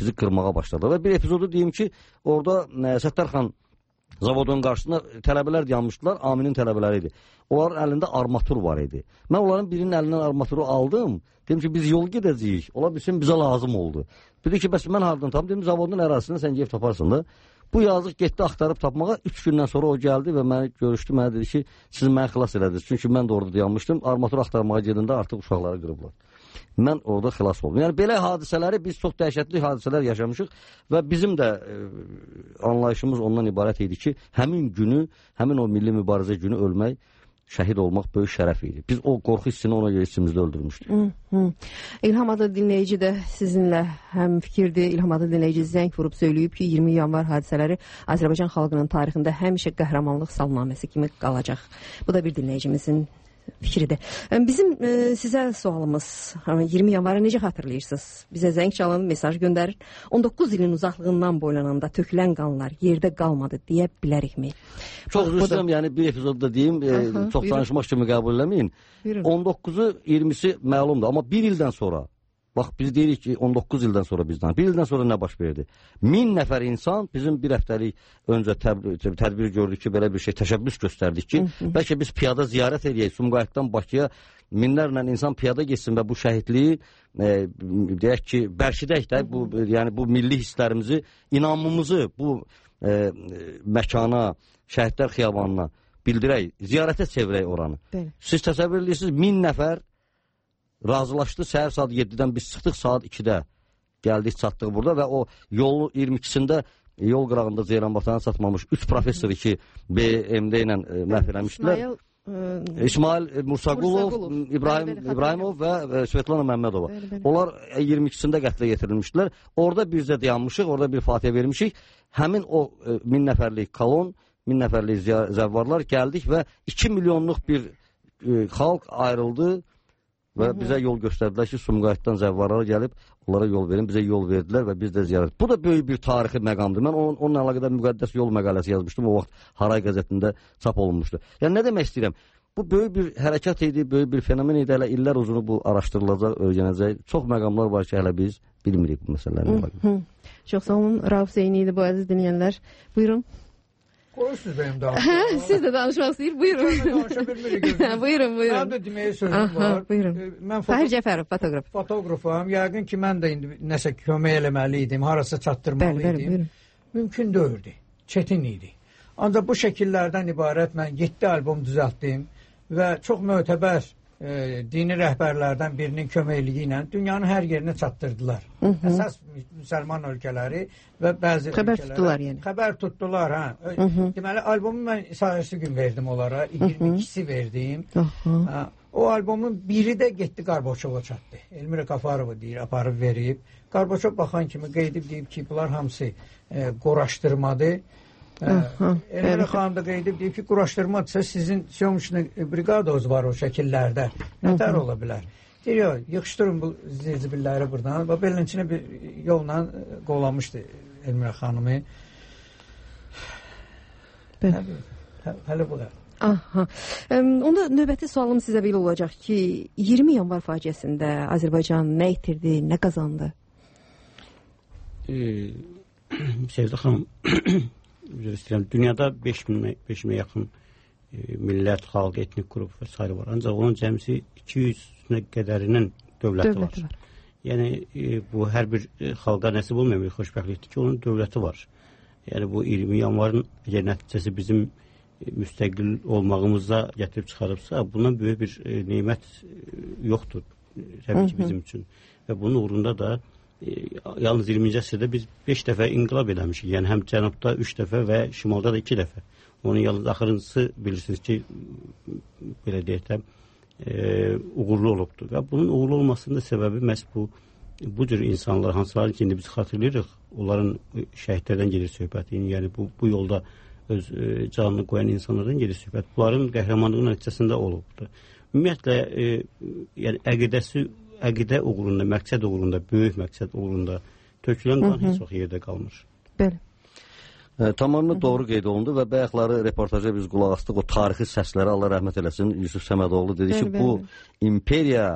bizi qırmağa başladılar. Və bir epizodu deyim ki, orada Səttarxan zavodun qarşısında tələbələr yanmışdılar, Aminin tələbələri idi. Onların əlində armatur var idi. Mən onların birinin əlindən armaturu aldım. Dedim ki, biz yol gedəcəyik. Ola bilsin, bizə lazım oldu. Dedi ki, bəs mən hardan tapım? Dedim, zavodun ərazisində sən gəlib taparsın da. Bu yazıq getdi axtarıb tapmağa. 3 gündən sonra o gəldi və məni görüşdü. Mənə dedi ki, siz məni xilas elədiniz. Çünki mən də orada dayanmışdım. Armatur axtarmağa gedəndə artıq uşaqları qırıblar. Mən orada xilas oldum. Yəni belə hadisələri biz çox dəhşətli hadisələr yaşamışıq və bizim də anlayışımız ondan ibarət idi ki, həmin günü, həmin o milli mübarizə günü ölmək, şəhid olmaq böyük şərəf idi. Biz o qorxu hissini ona görə içimizdə öldürmüşdük. İlham adlı dinləyici də sizinlə həm fikirdir. İlham adlı dinləyici zəng vurub söyləyib ki, 20 yanvar hadisələri Azərbaycan xalqının tarixində həmişə qəhrəmanlıq salnaməsi kimi qalacaq. Bu da bir dinləyicimizin fikridir. Bizim sizə sualımız 20 yanvarı necə xatırlayırsınız? Bizə zəng çalın, mesaj göndərin. 19 ilin uzaqlığından boylananda tökülən qanlar yerdə qalmadı deyə bilərikmi? Çox üzr istəyirəm, yəni bir epizodda deyim, çox danışmaq kimi qəbul eləməyin. 19-u 20-si məlumdur, amma bir ildən sonra, bax biz deyirik ki 19 ildən sonra bizdən, bir ildən sonra nə baş verdi? 1000 nəfər insan bizim bir həftəlik öncə tədbir gördük ki, belə bir şey təşəbbüs göstərdik ki, bəlkə biz piyada ziyarət edəyək, Sumqayıtdan Bakıya minlərlə insan piyada geçsin və bu şəhidliyi deyək ki, bərkidək də, yəni bu milli hisslərimizi, inamımızı bu məkana, şəhidlər xiyabanına bildirək, ziyarətə çevirək oranı. Siz təsəvvür edirsiniz, 1000 nəfər razılaşdı, səhər saat 7-dən biz çıxdıq, saat 2-də gəldik, çatdıq burada və o yolun 22-sində yol qırağında Ceyranbatana çatmamış 3 professor ki, BMD ilə məhv eləmişdilər. İsmail Mursaqulov, İbrahimov və Svetlana Məmmədova. Onlar 22-sində qətlə yetirilmişdilər. Orada biz də dayanmışıq, orada bir fatihə vermişik. Həmin o 1000 nəfərlik kolon, 1000 nəfərlik zəvvarlar gəldik və 2 milyonluq bir xalq ayrıldı və bizə yol göstərdilər ki, Sumqayıtdan zəvvarlar gəlib, onlara yol verin, bizə yol verdilər və biz də ziyarət. Bu da böyük bir tarixi məqamdır. Mən onunla əlaqədar müqəddəs yol məqaləsi yazmışdım, o vaxt Haray qəzetində çap olunmuşdu. Yəni, nə demək istəyirəm? Bu böyük bir hərəkat idi, böyük bir fenomen idi, hələ illər uzunu bu araşdırılacaq, öyrənəcək. Çox məqamlar var ki, hələ biz bilmirik bu məsələləri. Çox sağ olun, Rauf Zeyni idi bu əziz dinləyənlər. Buyurun. Qoyursuz benim danışmağım. Siz də danışmaq istəyir, buyurun. Danışa bilmirik. Buyurun. Mən də deməyə sözüm var. Buyurun. Fahir Cəfərov, fotoqraf. Fotoqrafam. Yəqin ki, mən də indi nəsə kömək eləməli idim, harasa çatdırmalı idim. Mümkün deyildi, çətin idi. Ancaq bu şəkillərdən ibarət mən 7 albom düzəltdim və çox mötəbər dini rəhbərlərdən birinin köməkliyi ilə dünyanın hər yerinə çatdırdılar. Əsas müsəlman ölkələri və bəzi xəbər tutdular yəni. Xəbər tutdular, hə. Deməli, albomu mən sayısı gün verdim onlara, 22-si verdim. O albomun biri də getdi Qarbaçova çatdı. Elmira Qafarova deyir, aparıb verib. Qarbaçov baxan kimi qeydib deyib ki, bunlar hamısı qoraşdırmadır. Elmira xanım da qeydib deyib ki, quraşdırmadırsa sizin Syomçunun briqadoz var o şəkillərdə. Nətər ola bilər? Deyir, yığışdırın bu zirzibilləri buradan. Və belinçinə bir yolla qovlamışdı Elmira xanımı. Hələ bu da. Onda növbəti sualım sizə belə olacaq ki, 20 yanvar faciəsində Azərbaycan nə itirdi, nə qazandı? Sevda xanım, üzr istəyirəm, dünyada 5000-ə yaxın millət, xalq, etnik qrup və s. var. Ancaq onun cəmsi 200-nə qədərinin dövləti var. Yəni, bu hər bir xalqa nəsib olmayan bir xoşbəxtlikdir ki, onun dövləti var. Yəni, bu 20 yanvarın əgər nəticəsi bizim müstəqil olmağımıza gətirib çıxarıbsa, bundan böyük bir neymət yoxdur, təbii ki, bizim üçün. Və bunun uğrunda da yalnız 20-ci əsrdə biz 5 dəfə inqilab eləmişik. Yəni, həm cənubda 3 dəfə və şimalda da 2 dəfə. Onun yalnız axırıncısı bilirsiniz ki, belə deyək də, uğurlu olubdur. Və bunun uğurlu olmasının da səbəbi məhz bu cür insanlar, hansıları ki, indi biz xatırlayırıq, onların şəhidlərdən gedir söhbəti. Yəni, bu yolda öz canını qoyan insanlardan gedir söhbət. Bunların qəhrəmanlığının nəticəsində olubdur. Ümumiyyətlə, yəni, əqidə uğrunda, məqsəd uğrunda, böyük məqsəd uğrunda tökülən qan heç vaxt yerdə qalmır. Bəli. Tamamı doğru qeyd olundu və bayaqları reportaja biz qulaq astıq, o tarixi səsləri, Allah rəhmət eləsin, Yusuf Səmədoğlu dedi ki, bu imperiya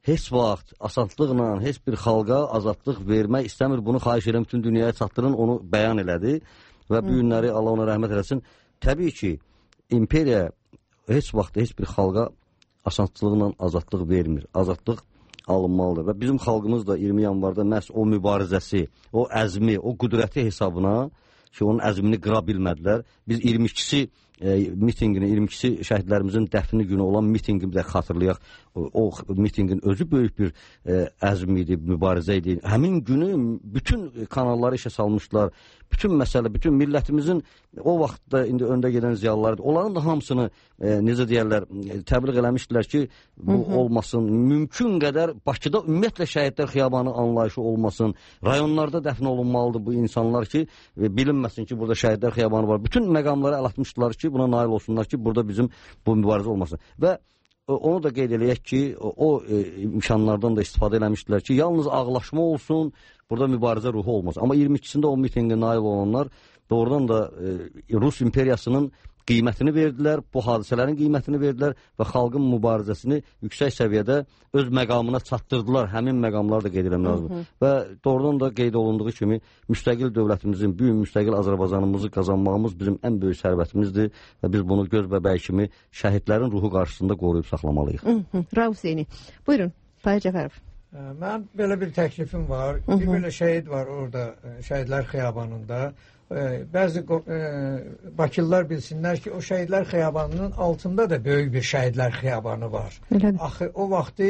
heç vaxt asanlıqla heç bir xalqa azadlıq vermək istəmir. Bunu xahiş edirəm bütün dünyaya çatdırın, onu bəyan elədi və bu günləri Allah ona rəhmət eləsin. Təbii ki, imperiya heç vaxt heç bir xalqa asanlıqla azadlıq vermir. Azadlıq alınmalıdır və bizim xalqımız da 20 yanvarda məhz o mübarizəsi, o əzmi, o qüdrəti hesabına ki, onun əzmini qıra bilmədilər. Biz 22-si mitingini, 22-si şəhidlərimizin dəfni günü olan mitingi bir də xatırlayaq. O mitingin özü böyük bir əzm idi, mübarizə idi. Həmin günü bütün kanalları işə salmışlar. Bütün məsələ, bütün millətimizin o vaxtda indi öndə gedən ziyalılar, onların da hamısını necə deyərlər, təbliğ eləmişdilər ki, bu olmasın. Mümkün qədər Bakıda ümumiyyətlə şəhidlər xiyabanı anlayışı olmasın. Rayonlarda dəfn olunmalıdır bu insanlar ki, bilinməsin ki, burada şəhidlər xiyabanı var. Bütün məqamları əl atmışdılar ki, buna nail olsunlar ki, burada bizim bu mübarizə olmasın. Və onu da qeyd eləyək ki, o imkanlardan da istifadə eləmişdilər ki, yalnız ağlaşma olsun, burada mübarizə ruhu olmaz. Amma 22-sində o mitingə nail olanlar doğrudan da Rus imperiyasının qiymətini verdilər, bu hadisələrin qiymətini verdilər və xalqın mübarizəsini yüksək səviyyədə öz məqamına çatdırdılar. Həmin məqamları da qeyd eləmək lazımdır. Və doğrudan da qeyd olunduğu kimi müstəqil dövlətimizin, büyük müstəqil Azərbaycanımızı qazanmağımız bizim ən böyük sərvətimizdir və biz bunu göz bəbəyi kimi şəhidlərin ruhu qarşısında qoruyub saxlamalıyıq. Rauf Hüseyni, buyurun, Tahir Cəfərov. Mən belə bir təklifim var. Bir belə şəhid var orada, şəhidlər xiyabanında. Bəzi Bakılılar bilsinlər ki, o şəhidlər xiyabanının altında da böyük bir şəhidlər xiyabanı var. Axı o vaxtı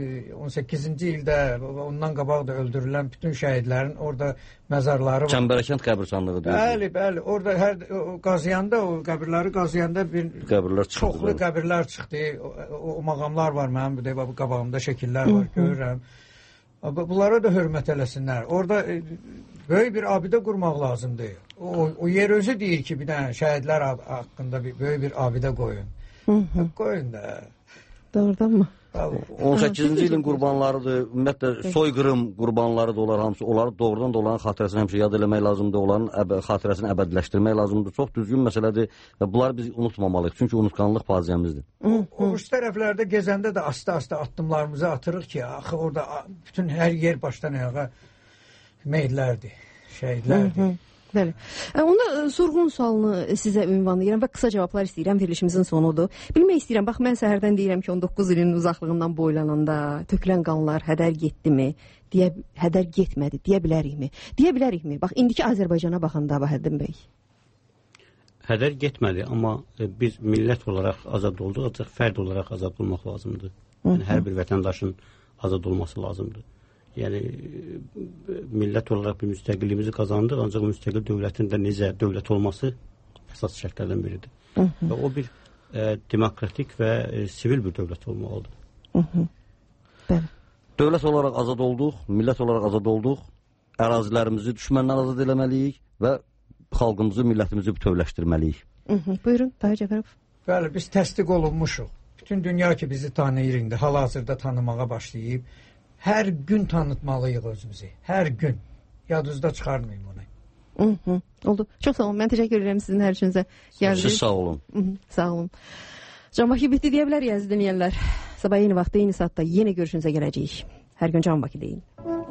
18-ci ildə ondan qabaq da öldürülən bütün şəhidlərin orada məzarları var. Çəmbərəkənd qəbirstanlığı deyil. Bəli, orada hər qazıyanda, o qəbirləri qazıyanda bir çoxlu qəbirlər çıxdı. O maqamlar var mənim bu qabağımda şəkillər var, görürəm. Bunlara da hörmət eləsinlər. Orada böyük bir abidə qurmaq lazımdır. O yer özü deyir ki, bir dənə şəhidlər haqqında böyük bir abidə qoyun. Qoyun da. Doğrudan mı? 18-ci ilin qurbanlarıdır. Ümumiyyətlə soyqırım qurbanları da olar hamısı. Onları doğrudan da onların xatirəsini həmişə yad eləmək lazımdır. Onların xatirəsini əbədiləşdirmək lazımdır. Çox düzgün məsələdir və bunları biz unutmamalıyıq. Çünki unutqanlıq faciəmizdir. O üst tərəflərdə gezəndə də asta-asta addımlarımızı atırıq ki, axı orada bütün hər yer başdan ayağa meyllərdir, şəhidlərdir. Bəli. Onda sorğun sualını sizə ünvanlayıram və qısa cavablar istəyirəm. Verilişimizin sonudur. Bilmək istəyirəm, bax mən səhərdən deyirəm ki, 19 ilin uzaqlığından boylananda tökülən qanlar hədər getdimi? Hədər getmədi, deyə bilərikmi? Deyə bilərikmi? Bax, indiki Azərbaycana baxanda Bahəddin bəy. Hədər getmədi, amma biz millət olaraq azad olduq, ancaq fərd olaraq azad olmaq lazımdır. Yəni, hər bir vətəndaşın azad olması lazımdır. Yəni, millət olaraq bir müstəqilliyimizi qazandıq, ancaq müstəqil dövlətin də necə dövlət olması əsas şərtlərdən biridir. Və o bir demokratik və sivil bir dövlət olmalıdır. Dövlət olaraq azad olduq, millət olaraq azad olduq, ərazilərimizi düşməndən azad eləməliyik və xalqımızı, millətimizi bütövləşdirməliyik. Buyurun, Tahir Cəfərov. Bəli, biz təsdiq olunmuşuq. Bütün dünya ki, bizi tanıyır indi, hal-hazırda tanımağa başlayıb. Hər gün tanıtmalıyıq özümüzü. Hər gün. Yadınızda çıxarmayın bunu. Oldu. Çox sağ olun. Mən təşəkkür edirəm sizin hər üçünüzə. Siz sağ olun. Sağ olun. Can Bakı bitdi deyə bilərik əziz dinləyənlər. Sabah yeni vaxtda, yeni saatda yenə görüşünüzə gələcəyik. Hər gün Can Bakı deyin.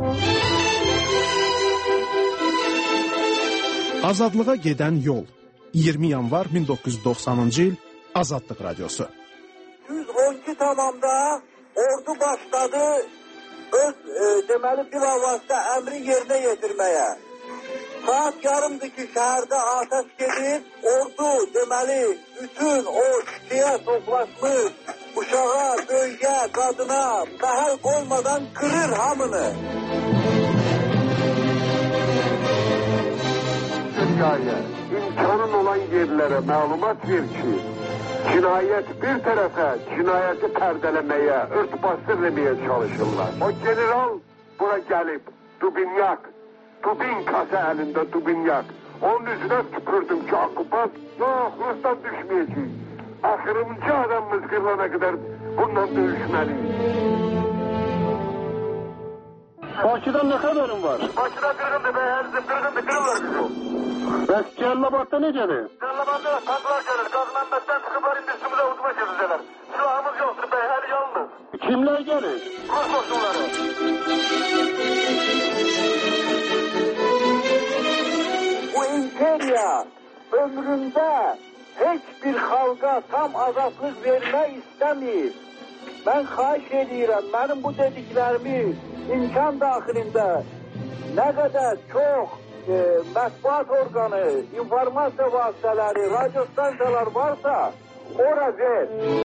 Azadlığa gedən yol. 20 yanvar 1990-cı il Azadlıq Radiosu. 112 tamamda ordu başladı öz deməli bilavasitə əmri yerinə yetirməyə. Saat yarımdır ki, şəhərdə atəş gedir, ordu deməli bütün o şikiyə toplaşmış uşağa, böyüyə, qadına məhəl qoymadan qırır hamını. Dünyaya, imkanın olan yerlərə məlumat ver ki, cinayət bir tərəfə cinayəti pərdələməyə, örtbasır eləməyə çalışırlar. O general bura gəlib, Dubinkası əlində Dubinyak. Onun üzünə tüpürdüm ki, okupant, yox, Rusdan düşməyəcək. Axırıncı adamımız qırılana qədər bununla döyüşməliyik. Bakıdan nə xəbərin var? Bakıda qırğındır, qırırlar bizi. Bəs Cəllabadda necədir? Cəllabadda tanklar gəlir, Qazı Məmməddən çıxıblar, indi üstümüzə hücuma gedirlər. Silahımız yoxdur, bəy, hər yalnız. Kimler gelir? Kurtulsunları. Bu imperiya ömründe hiçbir halka tam azadlık vermek istemiyor. Ben xahiş ediyorum, benim bu dediklerimi imkan dahilinde ne kadar çok mətbuat organı, informasiya vasitələri, radyo stansiyalar varsa orada